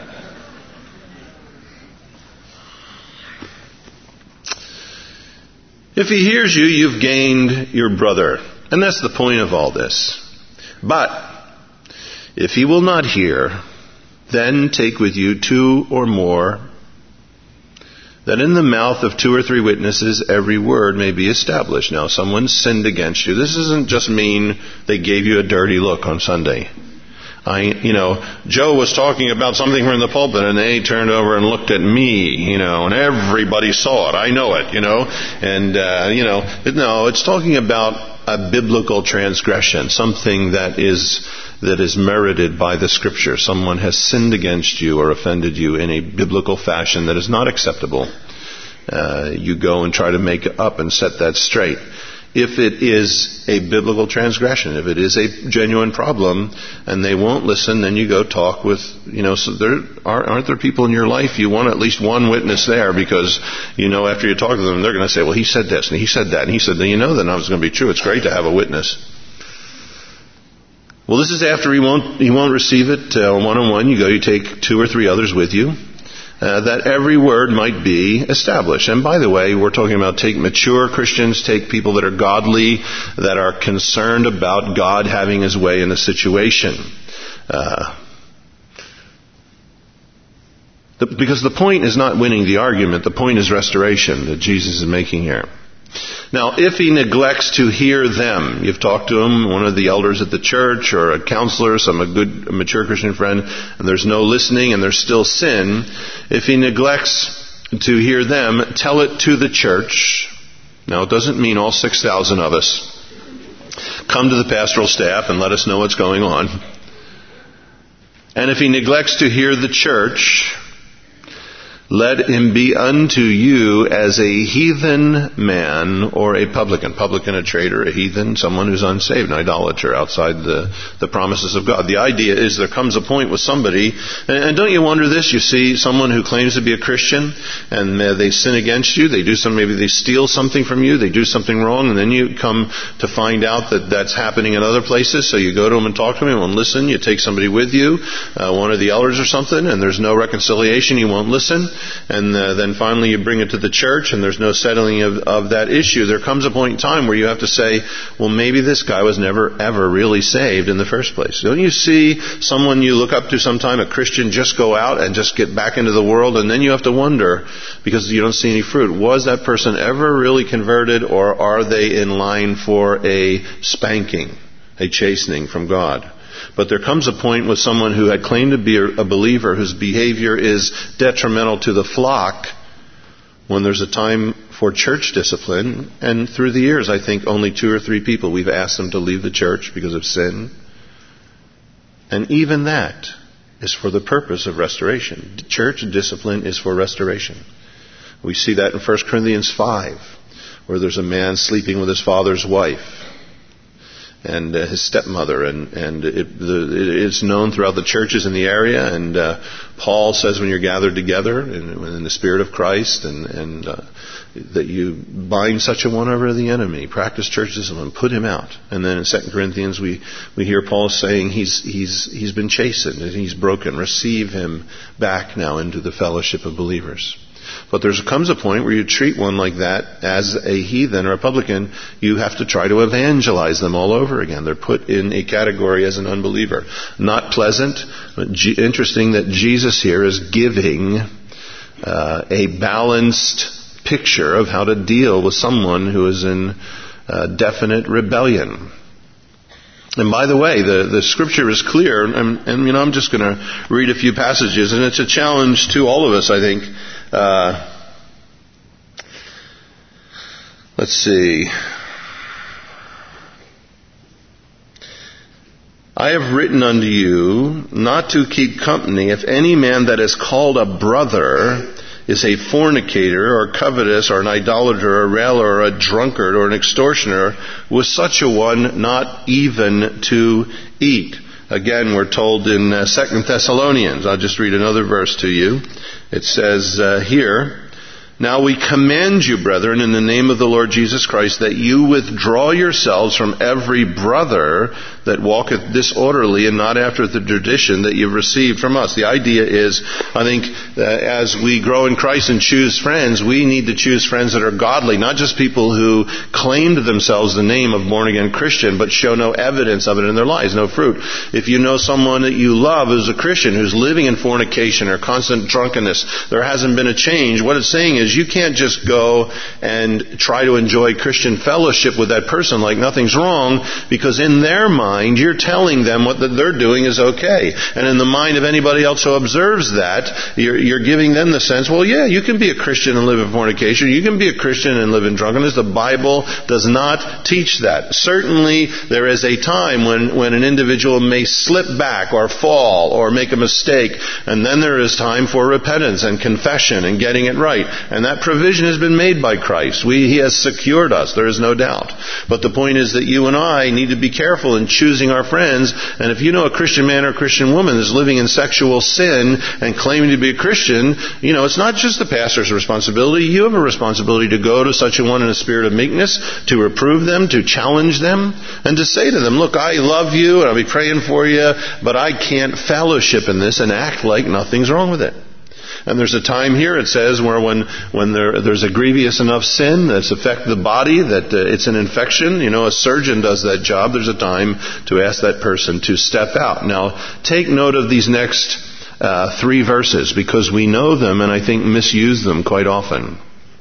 If he hears you, you've gained your brother. And that's the point of all this. But if he will not hear, then take with you 2 or more, that in the mouth of 2 or 3 witnesses every word may be established. Now, someone sinned against you. This doesn't just mean they gave you a dirty look on Sunday. Joe was talking about something from the pulpit, and they turned over and looked at me, and everybody saw it. I know it, and, no, it's talking about a biblical transgression, something that is merited by the Scripture. Someone has sinned against you or offended you in a biblical fashion that is not acceptable. You go and try to make it up and set that straight. If it is a biblical transgression, if it is a genuine problem, and they won't listen, then you go talk with, so aren't there people in your life you want at least one witness there, because, after you talk to them, they're going to say, well, he said this, and he said that, and he said, then that was going to be true. It's great to have a witness. Well, this is after he won't receive it one-on-one. You take 2 or 3 others with you, that every word might be established. And by the way, we're talking about take mature Christians, take people that are godly, that are concerned about God having His way in a situation. Because the point is not winning the argument, the point is restoration that Jesus is making here. Now, if he neglects to hear them, you've talked to him, one of the elders at the church, or a counselor, a mature Christian friend, and there's no listening and there's still sin, if he neglects to hear them, tell it to the church. Now, it doesn't mean all 6,000 of us. Come to the pastoral staff and let us know what's going on. And if he neglects to hear the church, let him be unto you as a heathen man or a publican. Publican, a traitor, a heathen, someone who's unsaved, an idolater outside the promises of God. The idea is there comes a point with somebody, and don't you wonder this? You see someone who claims to be a Christian, and they sin against you, maybe they steal something from you, they do something wrong, and then you come to find out that that's happening in other places, so you go to them and talk to them, you won't listen, you take somebody with you, one of the elders or something, and there's no reconciliation, you won't listen. And then finally you bring it to the church and there's no settling of that issue. There comes a point in time where you have to say, well, maybe this guy was never ever really saved in the first place. Don't you see someone you look up to sometime, a Christian, just go out and just get back into the world, and then you have to wonder, because you don't see any fruit, was that person ever really converted, or are they in line for a spanking, a chastening from God? But there comes a point with someone who had claimed to be a believer, whose behavior is detrimental to the flock, when there's a time for church discipline. And through the years, I think only 2 or 3 people we've asked them to leave the church because of sin. And even that is for the purpose of restoration. Church discipline is for restoration. We see that in 1 Corinthians 5, where there's a man sleeping with his father's wife and his stepmother, and it's known throughout the churches in the area. And Paul says, when you're gathered together in the Spirit of Christ, and that you bind such a one over the enemy, practice church discipline, put him out. And then in 2 Corinthians, we hear Paul saying he's been chastened and he's broken. Receive him back now into the fellowship of believers. But there comes a point where you treat one like that as a heathen or a publican. You have to try to evangelize them all over again. They're put in a category as an unbeliever. Not pleasant, but interesting that Jesus here is giving a balanced picture of how to deal with someone who is in definite rebellion. And by the way, the scripture is clear, and I'm just going to read a few passages, and it's a challenge to all of us, I think. Let's see. I have written unto you not to keep company if any man that is called a brother is a fornicator or covetous or an idolater or a railer or a drunkard or an extortioner, with such a one not even to eat. Again, we're told in 2 Thessalonians, I'll just read another verse to you. It says here, Now we command you, brethren, in the name of the Lord Jesus Christ, that you withdraw yourselves from every brother that walketh disorderly and not after the tradition that you've received from us. The idea is, I think, as we grow in Christ and choose friends, we need to choose friends that are godly, not just people who claim to themselves the name of born-again Christian, but show no evidence of it in their lives, no fruit. If you know someone that you love who's a Christian, who's living in fornication or constant drunkenness, there hasn't been a change, what it's saying is you can't just go and try to enjoy Christian fellowship with that person like nothing's wrong, because in their mind, you're telling them what they're doing is okay. And in the mind of anybody else who observes that, you're giving them the sense, well, yeah, you can be a Christian and live in fornication. You can be a Christian and live in drunkenness. The Bible does not teach that. Certainly, there is a time when an individual may slip back or fall or make a mistake, and then there is time for repentance and confession and getting it right. And that provision has been made by Christ. He has secured us. There is no doubt. But the point is that you and I need to be careful in choosing our friends. And if you know a Christian man or a Christian woman is living in sexual sin and claiming to be a Christian, it's not just the pastor's responsibility. You have a responsibility to go to such a one in a spirit of meekness, to reprove them, to challenge them, and to say to them, look, I love you and I'll be praying for you, but I can't fellowship in this and act like nothing's wrong with it. And there's a time here, it says, where when there's a grievous enough sin that's affected the body, that it's an infection, a surgeon does that job, there's a time to ask that person to step out. Now, take note of these next 3 verses, because we know them and I think misuse them quite often.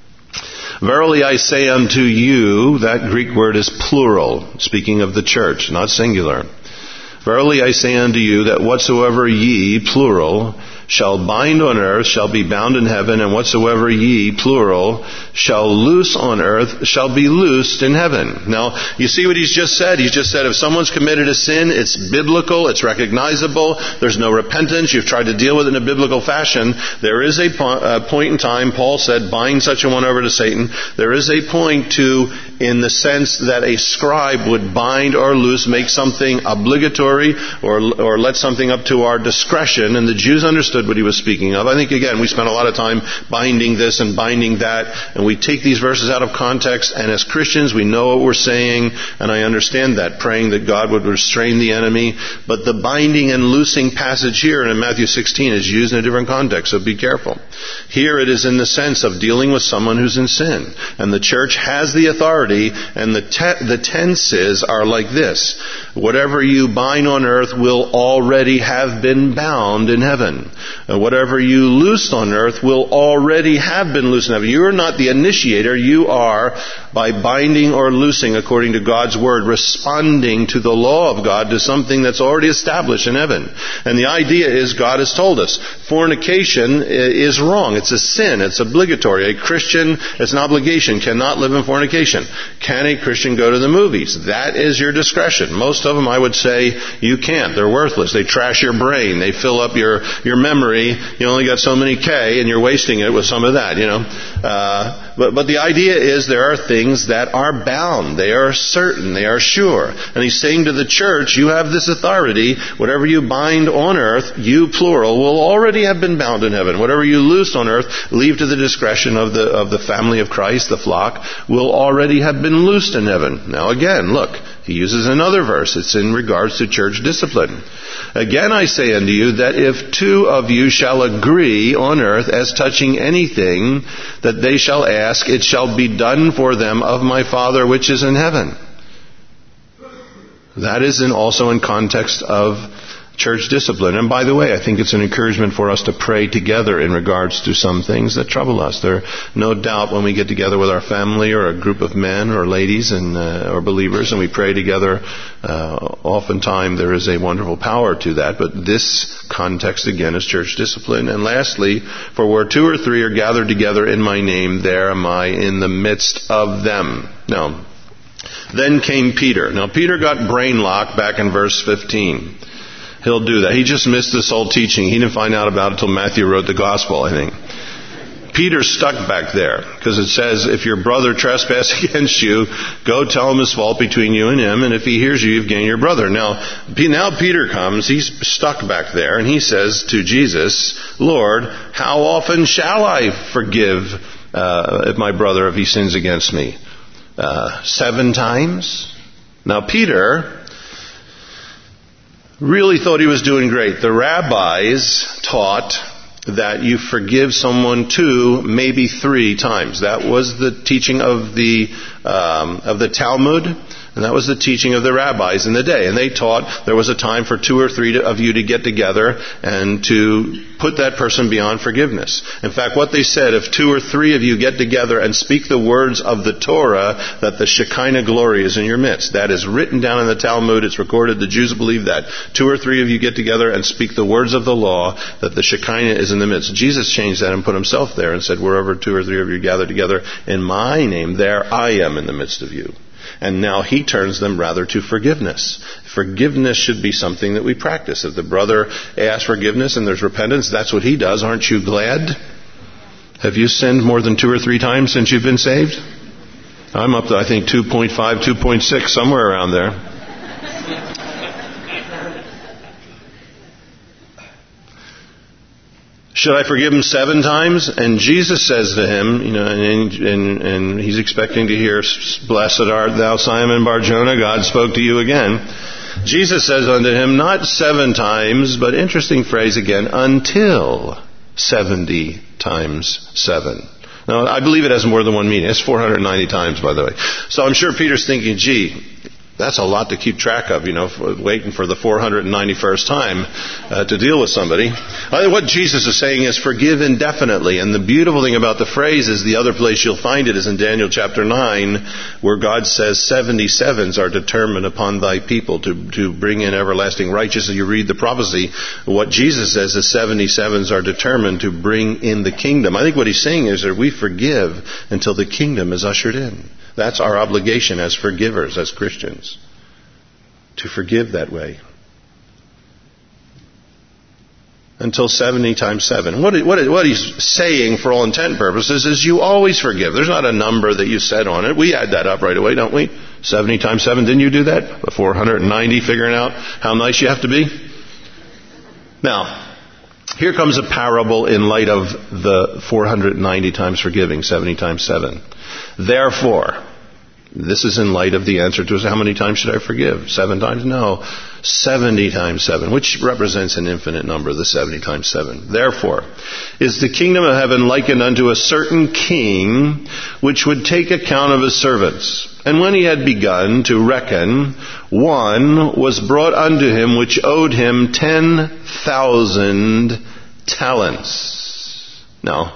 Verily I say unto you, that Greek word is plural, speaking of the church, not singular. Verily I say unto you, that whatsoever ye, plural, shall bind on earth shall be bound in heaven, and whatsoever ye, plural, shall loose on earth shall be loosed in heaven. Now, you see what he's just said? He's just said if someone's committed a sin, it's biblical, it's recognizable, there's no repentance, you've tried to deal with it in a biblical fashion. There is a point in time, Paul said, bind such a one over to Satan. There is a point in the sense that a scribe would bind or loose, make something obligatory, or let something up to our discretion, and the Jews understood what he was speaking of. I think, again, we spent a lot of time binding this and binding that, and we take these verses out of context, and as Christians, we know what we're saying, and I understand that, praying that God would restrain the enemy, but the binding and loosing passage here in Matthew 16 is used in a different context, so be careful. Here it is in the sense of dealing with someone who's in sin, and the church has the authority, and the tenses are like this. Whatever you bind on earth will already have been bound in heaven. Whatever you loose on earth will already have been loosed in heaven. You are not the initiator. You are, by binding or loosing according to God's word, responding to the law of God, to something that's already established in heaven. And the idea is, God has told us, fornication is wrong. It's a sin. It's obligatory. A Christian, it's an obligation, cannot live in fornication. Can a Christian go to the movies? That is your discretion. Most of them, I would say, you can't. They're worthless. They trash your brain. They fill up your memory. You only got so many K, and you're wasting it with some of that, But the idea is there are things that are bound. They are certain. They are sure. And he's saying to the church, you have this authority. Whatever you bind on earth, you, plural, will already have been bound in heaven. Whatever you loose on earth, leave to the discretion of the family of Christ, the flock, will already have been loosed in heaven. Now again, look, he uses another verse. It's in regards to church discipline. Again I say unto you that if 2 of you shall agree on earth as touching anything that they shall ask, it shall be done for them of my Father which is in heaven. That is also in context of church discipline. And by the way, I think it's an encouragement for us to pray together in regards to some things that trouble us. There, no doubt, when we get together with our family or a group of men or ladies or believers and we pray together, oftentimes there is a wonderful power to that. But this context, again, is church discipline. And lastly, for where 2 or 3 are gathered together in my name, there am I in the midst of them. Now, then came Peter. Now, Peter got brain locked back in verse 15. He'll do that. He just missed this whole teaching. He didn't find out about it until Matthew wrote the gospel, I think. Peter's stuck back there because it says, if your brother trespass against you, go tell him his fault between you and him, and if he hears you, you've gained your brother. Now Peter comes, he's stuck back there, and he says to Jesus, Lord, how often shall I forgive if my brother, if he sins against me? 7 times? Now Peter really thought he was doing great. The rabbis taught that you forgive someone 2, maybe 3 times. That was the teaching of the Talmud, and that was the teaching of the rabbis in the day. And they taught there was a time for 2 or 3 of you to get together and to put that person beyond forgiveness. In fact, what they said, if 2 or 3 of you get together and speak the words of the Torah, that the Shekinah glory is in your midst. That is written down in the Talmud. It's recorded. The Jews believe that. 2 or 3 of you get together and speak the words of the law, that the Shekinah is in the midst. Jesus changed that and put himself there and said, wherever 2 or 3 of you gather together in my name, there I am in the midst of you. And now he turns them rather to forgiveness. Forgiveness should be something that we practice. If the brother asks forgiveness and there's repentance, that's what he does. Aren't you glad? Have you sinned more than 2 or 3 times since you've been saved? I'm up to, I think, 2.5, 2.6, somewhere around there. Should I forgive him 7 times? And Jesus says to him, and he's expecting to hear, blessed art thou, Simon Bar-Jonah, God spoke to you again. Jesus says unto him, not 7 times, but interesting phrase again, until 70 times 7. Now, I believe it has more than one meaning. It's 490 times, by the way. So I'm sure Peter's thinking, gee, that's a lot to keep track of, waiting for the 491st time to deal with somebody. What Jesus is saying is forgive indefinitely. And the beautiful thing about the phrase is the other place you'll find it is in Daniel chapter 9, where God says 77s are determined upon thy people to bring in everlasting righteousness. You read the prophecy. What Jesus says is 77s are determined to bring in the kingdom. I think what he's saying is that we forgive until the kingdom is ushered in. That's our obligation as forgivers, as Christians, to forgive that way. Until 70 times 7. What he's saying, for all intent and purposes, is you always forgive. There's not a number that you set on it. We add that up right away, don't we? 70 times 7. Didn't you do that? 490, figuring out how nice you have to be? Now, here comes a parable in light of the 490 times forgiving, 70 times 7. Therefore, this is in light of the answer to how many times should I forgive? 7 times? No. 70 times 7, which represents an infinite number, the 70 times 7. Therefore, is the kingdom of heaven likened unto a certain king, which would take account of his servants. And when he had begun to reckon, one was brought unto him which owed him 10,000 talents. Now,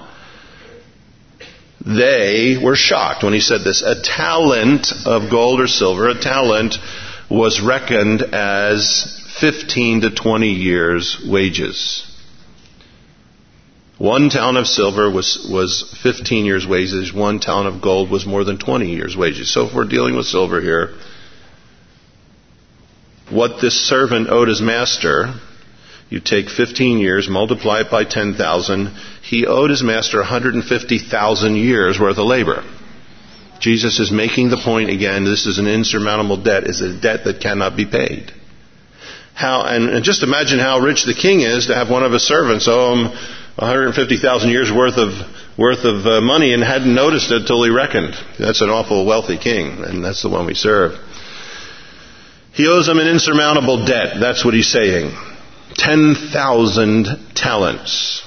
they were shocked when he said this. A talent of gold or silver, a talent was reckoned as 15 to 20 years' wages. 1 talent of silver was 15 years' wages. 1 talent of gold was more than 20 years' wages. So if we're dealing with silver here, what this servant owed his master, you take 15 years, multiply it by 10,000. He owed his master 150,000 years worth of labor. Jesus is making the point again, this is an insurmountable debt. It's a debt that cannot be paid. And just imagine how rich the king is to have one of his servants owe him 150,000 years worth of money and hadn't noticed it till he reckoned. That's an awful wealthy king, and that's the one we serve. He owes him an insurmountable debt. That's what he's saying. 10,000 talents.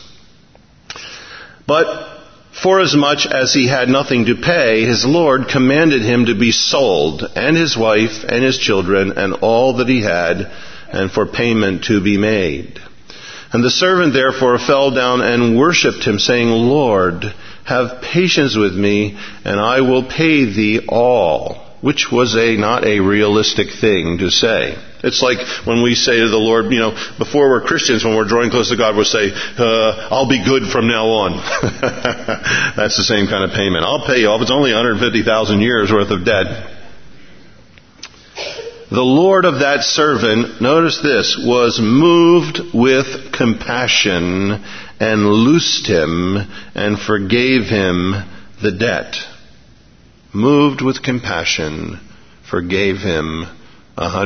But forasmuch as he had nothing to pay, his Lord commanded him to be sold, and his wife, and his children, and all that he had, and for payment to be made. And the servant therefore fell down and worshipped him, saying, Lord, have patience with me, and I will pay thee all. Which was not a realistic thing to say. It's like when we say to the Lord, before we're Christians, when we're drawing close to God, we'll say, I'll be good from now on. That's the same kind of payment. I'll pay you off. It's only 150,000 years worth of debt. The Lord of that servant, notice this, was moved with compassion and loosed him and forgave him the debt. Moved with compassion, forgave him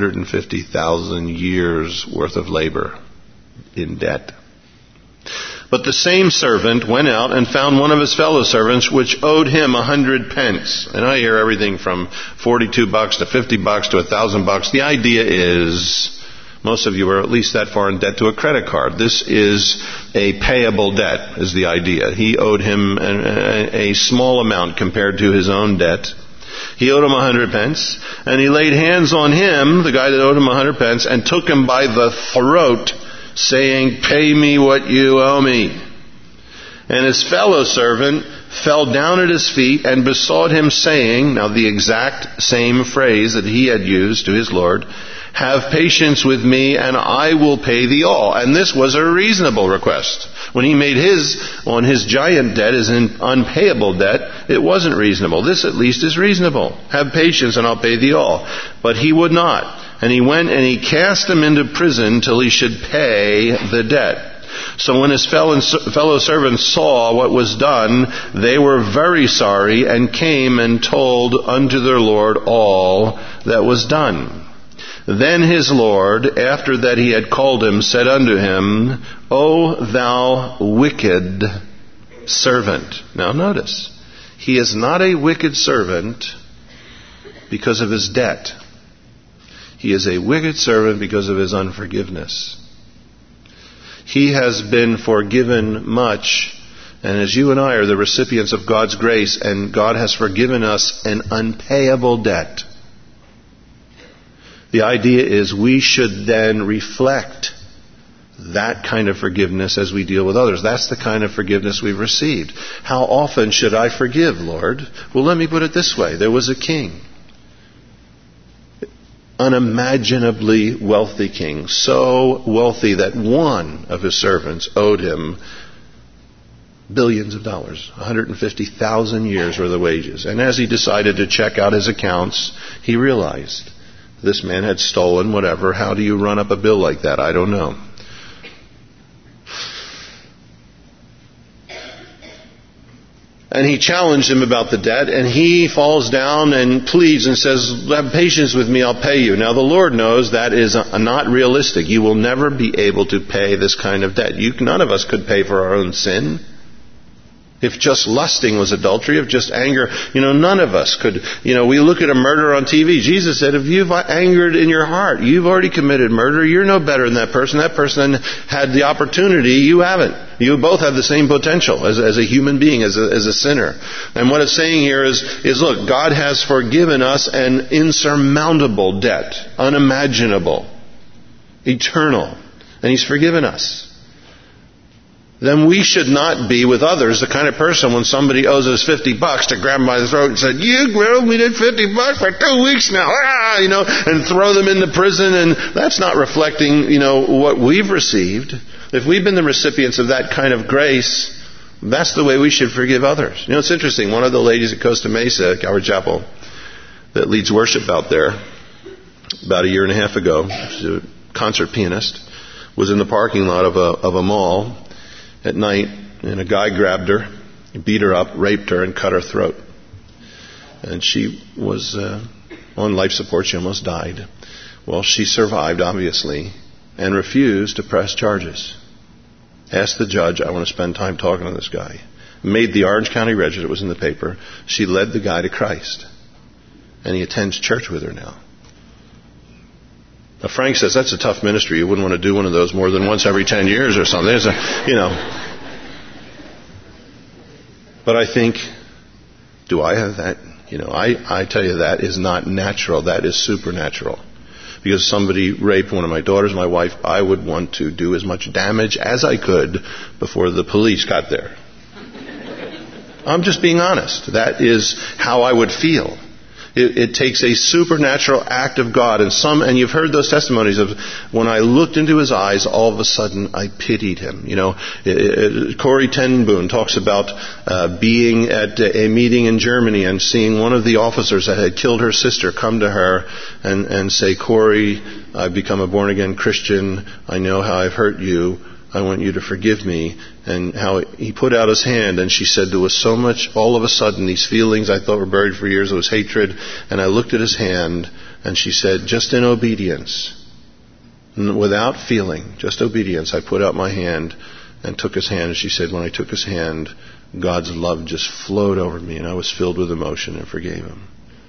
150,000 years worth of labor in debt. But the same servant went out and found one of his fellow servants which owed him 100 pence. And I hear everything from $42 to $50 to $1,000. The idea is, most of you are at least that far in debt to a credit card. This is a payable debt, is the idea. He owed him a small amount compared to his own debt. He owed him 100 pence, and he laid hands on him, the guy that owed him 100 pence, and took him by the throat, saying, "Pay me what you owe me." And his fellow servant fell down at his feet and besought him, saying, now the exact same phrase that he had used to his Lord, "Have patience with me, and I will pay thee all." And this was a reasonable request. When he made his on his giant debt, his unpayable debt, it wasn't reasonable. This at least is reasonable. "Have patience, and I'll pay thee all." But he would not. And he went and he cast him into prison till he should pay the debt. So when his fellow servants saw what was done, they were very sorry, and came and told unto their Lord all that was done. Then his Lord, after that he had called him, said unto him, "O thou wicked servant." Now notice, he is not a wicked servant because of his debt. He is a wicked servant because of his unforgiveness. He has been forgiven much, and as you and I are the recipients of God's grace, and God has forgiven us an unpayable debt, the idea is we should then reflect that kind of forgiveness as we deal with others. That's the kind of forgiveness we've received. How often should I forgive, Lord? Well, let me put it this way. There was a king, unimaginably wealthy king, so wealthy that one of his servants owed him billions of dollars, 150,000 years worth of wages. And as he decided to check out his accounts, he realized this man had stolen whatever. How do you run up a bill like that? I don't know. And he challenged him about the debt, and he falls down and pleads and says, "Have patience with me, I'll pay you." Now the Lord knows that is not realistic. You will never be able to pay this kind of debt. None of us could pay for our own sin. If just lusting was adultery, if just anger, none of us could. We look at a murder on TV. Jesus said, if you've angered in your heart, you've already committed murder. You're no better than that person. That person had the opportunity. You haven't. You both have the same potential as a human being, as a sinner. And what it's saying here is look, God has forgiven us an insurmountable debt, unimaginable, eternal, and He's forgiven us. Then we should not be with others the kind of person when somebody owes us $50 to grab them by the throat and say, "You grilled me did $50 for 2 weeks now," and throw them into prison. And that's not reflecting, what we've received. If we've been the recipients of that kind of grace, that's the way we should forgive others. It's interesting. One of the ladies at Costa Mesa, Calvary Chapel, that leads worship out there, about a year and a half ago, she's a concert pianist, was in the parking lot of a mall at night, and a guy grabbed her, beat her up, raped her, and cut her throat. And she was on life support. She almost died. Well, she survived, obviously, and refused to press charges. Asked the judge, "I want to spend time talking to this guy." Made the Orange County Register. It was in the paper. She led the guy to Christ. And he attends church with her now. Now, Frank says that's a tough ministry. You wouldn't want to do one of those more than once every 10 years or something. But I think, do I have that? I tell you, that is not natural. That is supernatural. Because somebody raped one of my daughters, my wife, I would want to do as much damage as I could before the police got there. I'm just being honest. That is how I would feel. It takes a supernatural act of God. And you've heard those testimonies of when I looked into his eyes, all of a sudden I pitied him. Corrie ten Boom talks about being at a meeting in Germany and seeing one of the officers that had killed her sister come to her and say, "Corrie, I've become a born-again Christian. I know how I've hurt you. I want you to forgive me." And how he put out his hand, and she said there was so much, all of a sudden, these feelings I thought were buried for years, it was hatred, and I looked at his hand, and she said, just in obedience, without feeling, just obedience, I put out my hand, and took his hand. And she said, when I took his hand, God's love just flowed over me, and I was filled with emotion and forgave him.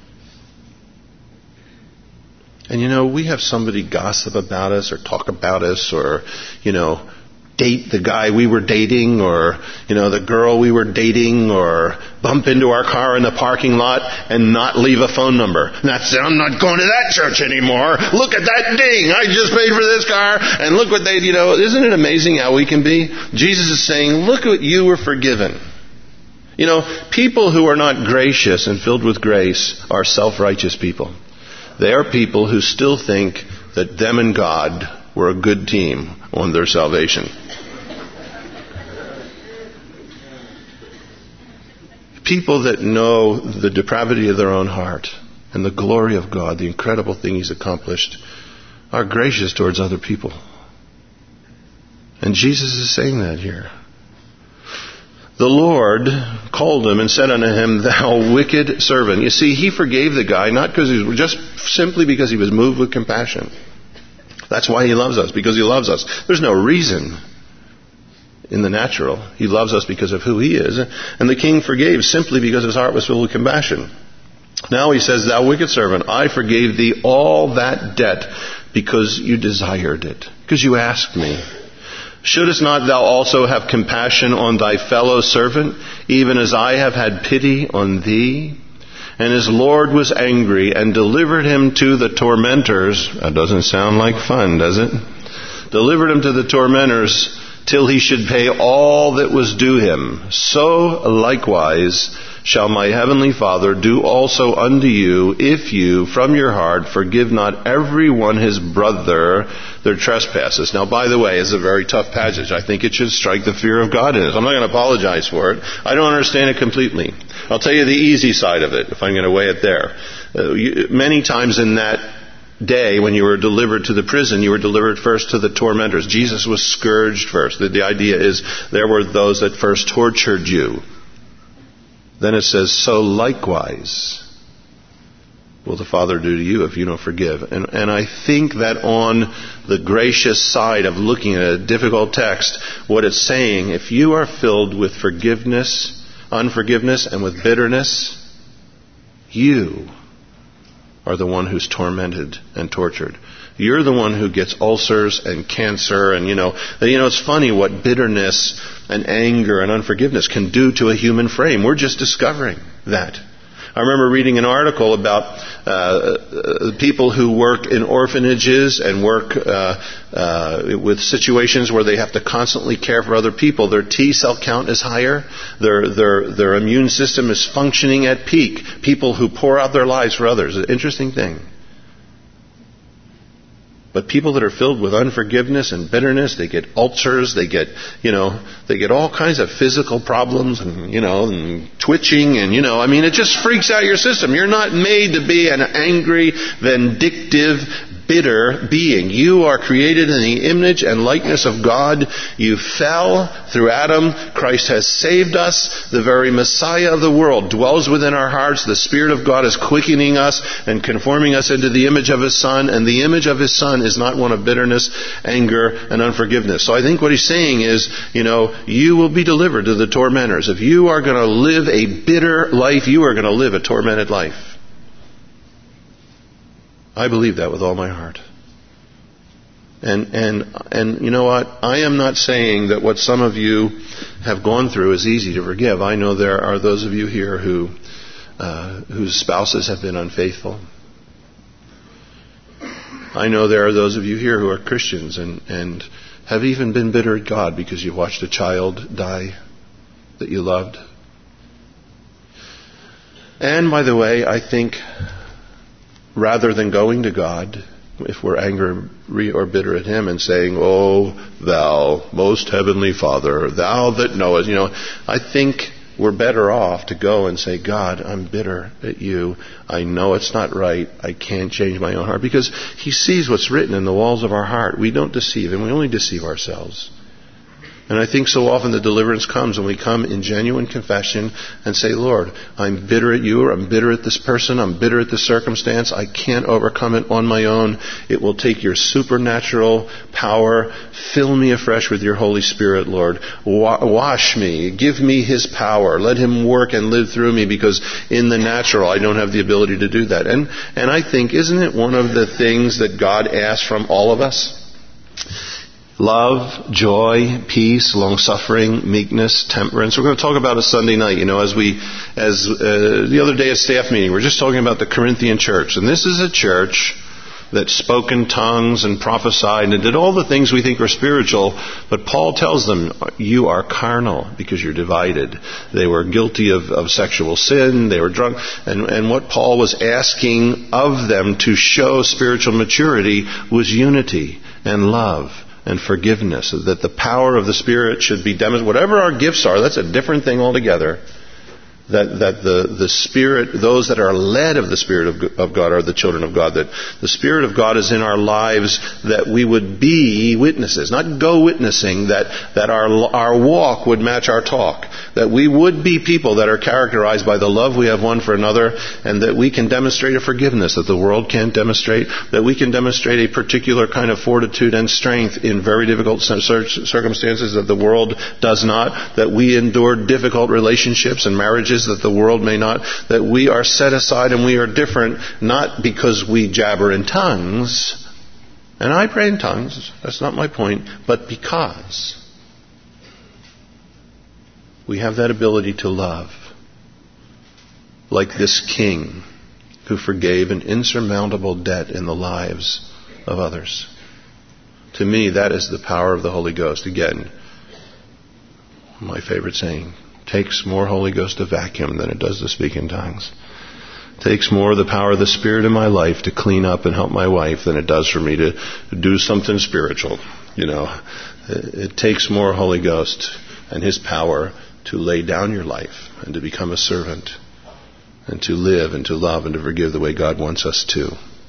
And we have somebody gossip about us or talk about us or, date the guy we were dating or, the girl we were dating or bump into our car in the parking lot and not leave a phone number. And that's, I'm not going to that church anymore. Look at that ding. I just paid for this car and look what they, isn't it amazing how we can be? Jesus is saying, look what you were forgiven. People who are not gracious and filled with grace are self-righteous people. They are people who still think that them and God were a good team on their salvation. People that know the depravity of their own heart and the glory of God, the incredible thing He's accomplished, are gracious towards other people. And Jesus is saying that here. The Lord called him and said unto him, thou wicked servant. You see, He forgave the guy not because he was just simply because He was moved with compassion. That's why He loves us, because He loves us. There's no reason in the natural. He loves us because of who He is. And the king forgave simply because his heart was filled with compassion. Now He says, thou wicked servant, I forgave thee all that debt because you desired it, because you asked me. Shouldest not thou also have compassion on thy fellow servant, even as I have had pity on thee? And his Lord was angry and delivered him to the tormentors. That doesn't sound like fun, does it? Delivered him to the tormentors till he should pay all that was due him. So likewise shall my heavenly Father do also unto you, if you from your heart forgive not every one his brother their trespasses. Now, by the way, it's a very tough passage. I think it should strike the fear of God in it. I'm not going to apologize for it. I don't understand it completely. I'll tell you the easy side of it, if I'm going to weigh it there. Many times in that day when you were delivered to the prison, you were delivered first to the tormentors. Jesus was scourged first. The idea is there were those that first tortured you. Then it says, so likewise will the Father do to you if you don't forgive. And I think that on the gracious side of looking at a difficult text, what it's saying, if you are filled with forgiveness, unforgiveness, and with bitterness, you are the one who's tormented and tortured. You're the one who gets ulcers and cancer and, it's funny what bitterness and anger and unforgiveness can do to a human frame. We're just discovering that. I remember reading an article about people who work in orphanages and work with situations where they have to constantly care for other people. Their T cell count is higher. Their immune system is functioning at peak. People who pour out their lives for others. An interesting thing. But people that are filled with unforgiveness and bitterness, they get ulcers, they get all kinds of physical problems and twitching and, it just freaks out your system. You're not made to be an angry, vindictive, bitter being. You are created in the image and likeness of God. You fell through Adam. Christ has saved us. The very Messiah of the world dwells within our hearts. The Spirit of God is quickening us and conforming us into the image of His Son. And the image of His Son is not one of bitterness, anger, and unforgiveness. So I think what He's saying is, you will be delivered to the tormentors. If you are going to live a bitter life, you are going to live a tormented life. I believe that with all my heart. And you know what? I am not saying that what some of you have gone through is easy to forgive. I know there are those of you here whose spouses have been unfaithful. I know there are those of you here who are Christians and have even been bitter at God because you watched a child die that you loved. And by the way, I think rather than going to God, if we're angry or bitter at Him and saying, "Oh, thou most heavenly Father, thou that knowest," I think we're better off to go and say, "God, I'm bitter at you. I know it's not right. I can't change my own heart." Because He sees what's written in the walls of our heart. We don't deceive Him. We only deceive ourselves. And I think so often the deliverance comes when we come in genuine confession and say, Lord, I'm bitter at you, or I'm bitter at this person, I'm bitter at this circumstance, I can't overcome it on my own. It will take your supernatural power. Fill me afresh with your Holy Spirit, Lord. Wash me. Give me His power. Let Him work and live through me, because in the natural I don't have the ability to do that. And I think, isn't it one of the things that God asks from all of us? Love, joy, peace, long-suffering, meekness, temperance. We're going to talk about it Sunday night, as the other day at staff meeting, we're just talking about the Corinthian church. And this is a church that spoke in tongues and prophesied and did all the things we think are spiritual. But Paul tells them, you are carnal because you're divided. They were guilty of sexual sin. They were drunk. And what Paul was asking of them to show spiritual maturity was unity and love and forgiveness, that the power of the Spirit should be demonstrated. Whatever our gifts are, that's a different thing altogether. That the Spirit, those that are led of the Spirit of God are the children of God. That the Spirit of God is in our lives, that we would be witnesses, not go witnessing, that our walk would match our talk. That we would be people that are characterized by the love we have one for another, and that we can demonstrate a forgiveness that the world can't demonstrate. That we can demonstrate a particular kind of fortitude and strength in very difficult circumstances that the world does not. That we endure difficult relationships and marriages that the world may not, that we are set aside and we are different, not because we jabber in tongues, and I pray in tongues, that's not my point, but because we have that ability to love, like this king who forgave an insurmountable debt in the lives of others. To me, that is the power of the Holy Ghost. Again, my favorite saying, takes more Holy Ghost to vacuum than it does to speak in tongues. Takes more of the power of the Spirit in my life to clean up and help my wife than it does for me to do something spiritual. It takes more Holy Ghost and His power to lay down your life and to become a servant and to live and to love and to forgive the way God wants us to.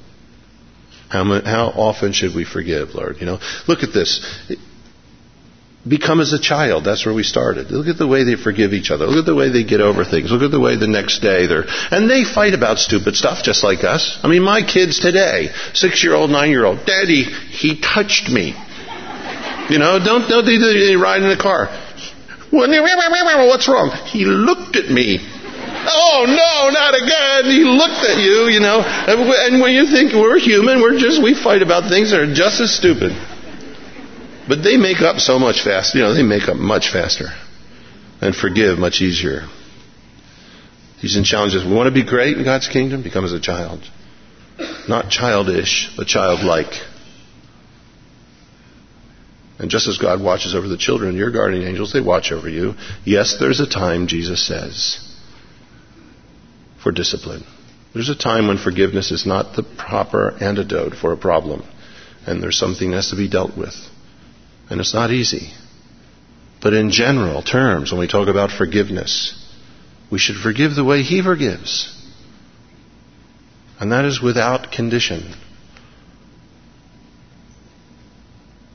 How often should we forgive, Lord? Look at this. Become as a child. That's where we started. Look at the way they forgive each other. Look at the way they get over things. Look at the way the next day and they fight about stupid stuff just like us. I mean, my kids today, 6-year-old, 9-year-old, Daddy, he touched me. Don't they ride in the car. What's wrong? He looked at me. Oh no, not again. He looked at you, And when you think we're human, we fight about things that are just as stupid. But they make up so much faster. They make up much faster and forgive much easier. He's in challenges. We want to be great in God's kingdom? Become as a child. Not childish, but childlike. And just as God watches over the children, your guardian angels, they watch over you. Yes, there's a time, Jesus says, for discipline. There's a time when forgiveness is not the proper antidote for a problem. And there's something that has to be dealt with. And it's not easy. But in general terms, when we talk about forgiveness, we should forgive the way He forgives. And that is without condition.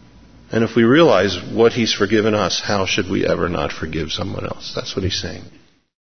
And if we realize what He's forgiven us, how should we ever not forgive someone else? That's what He's saying.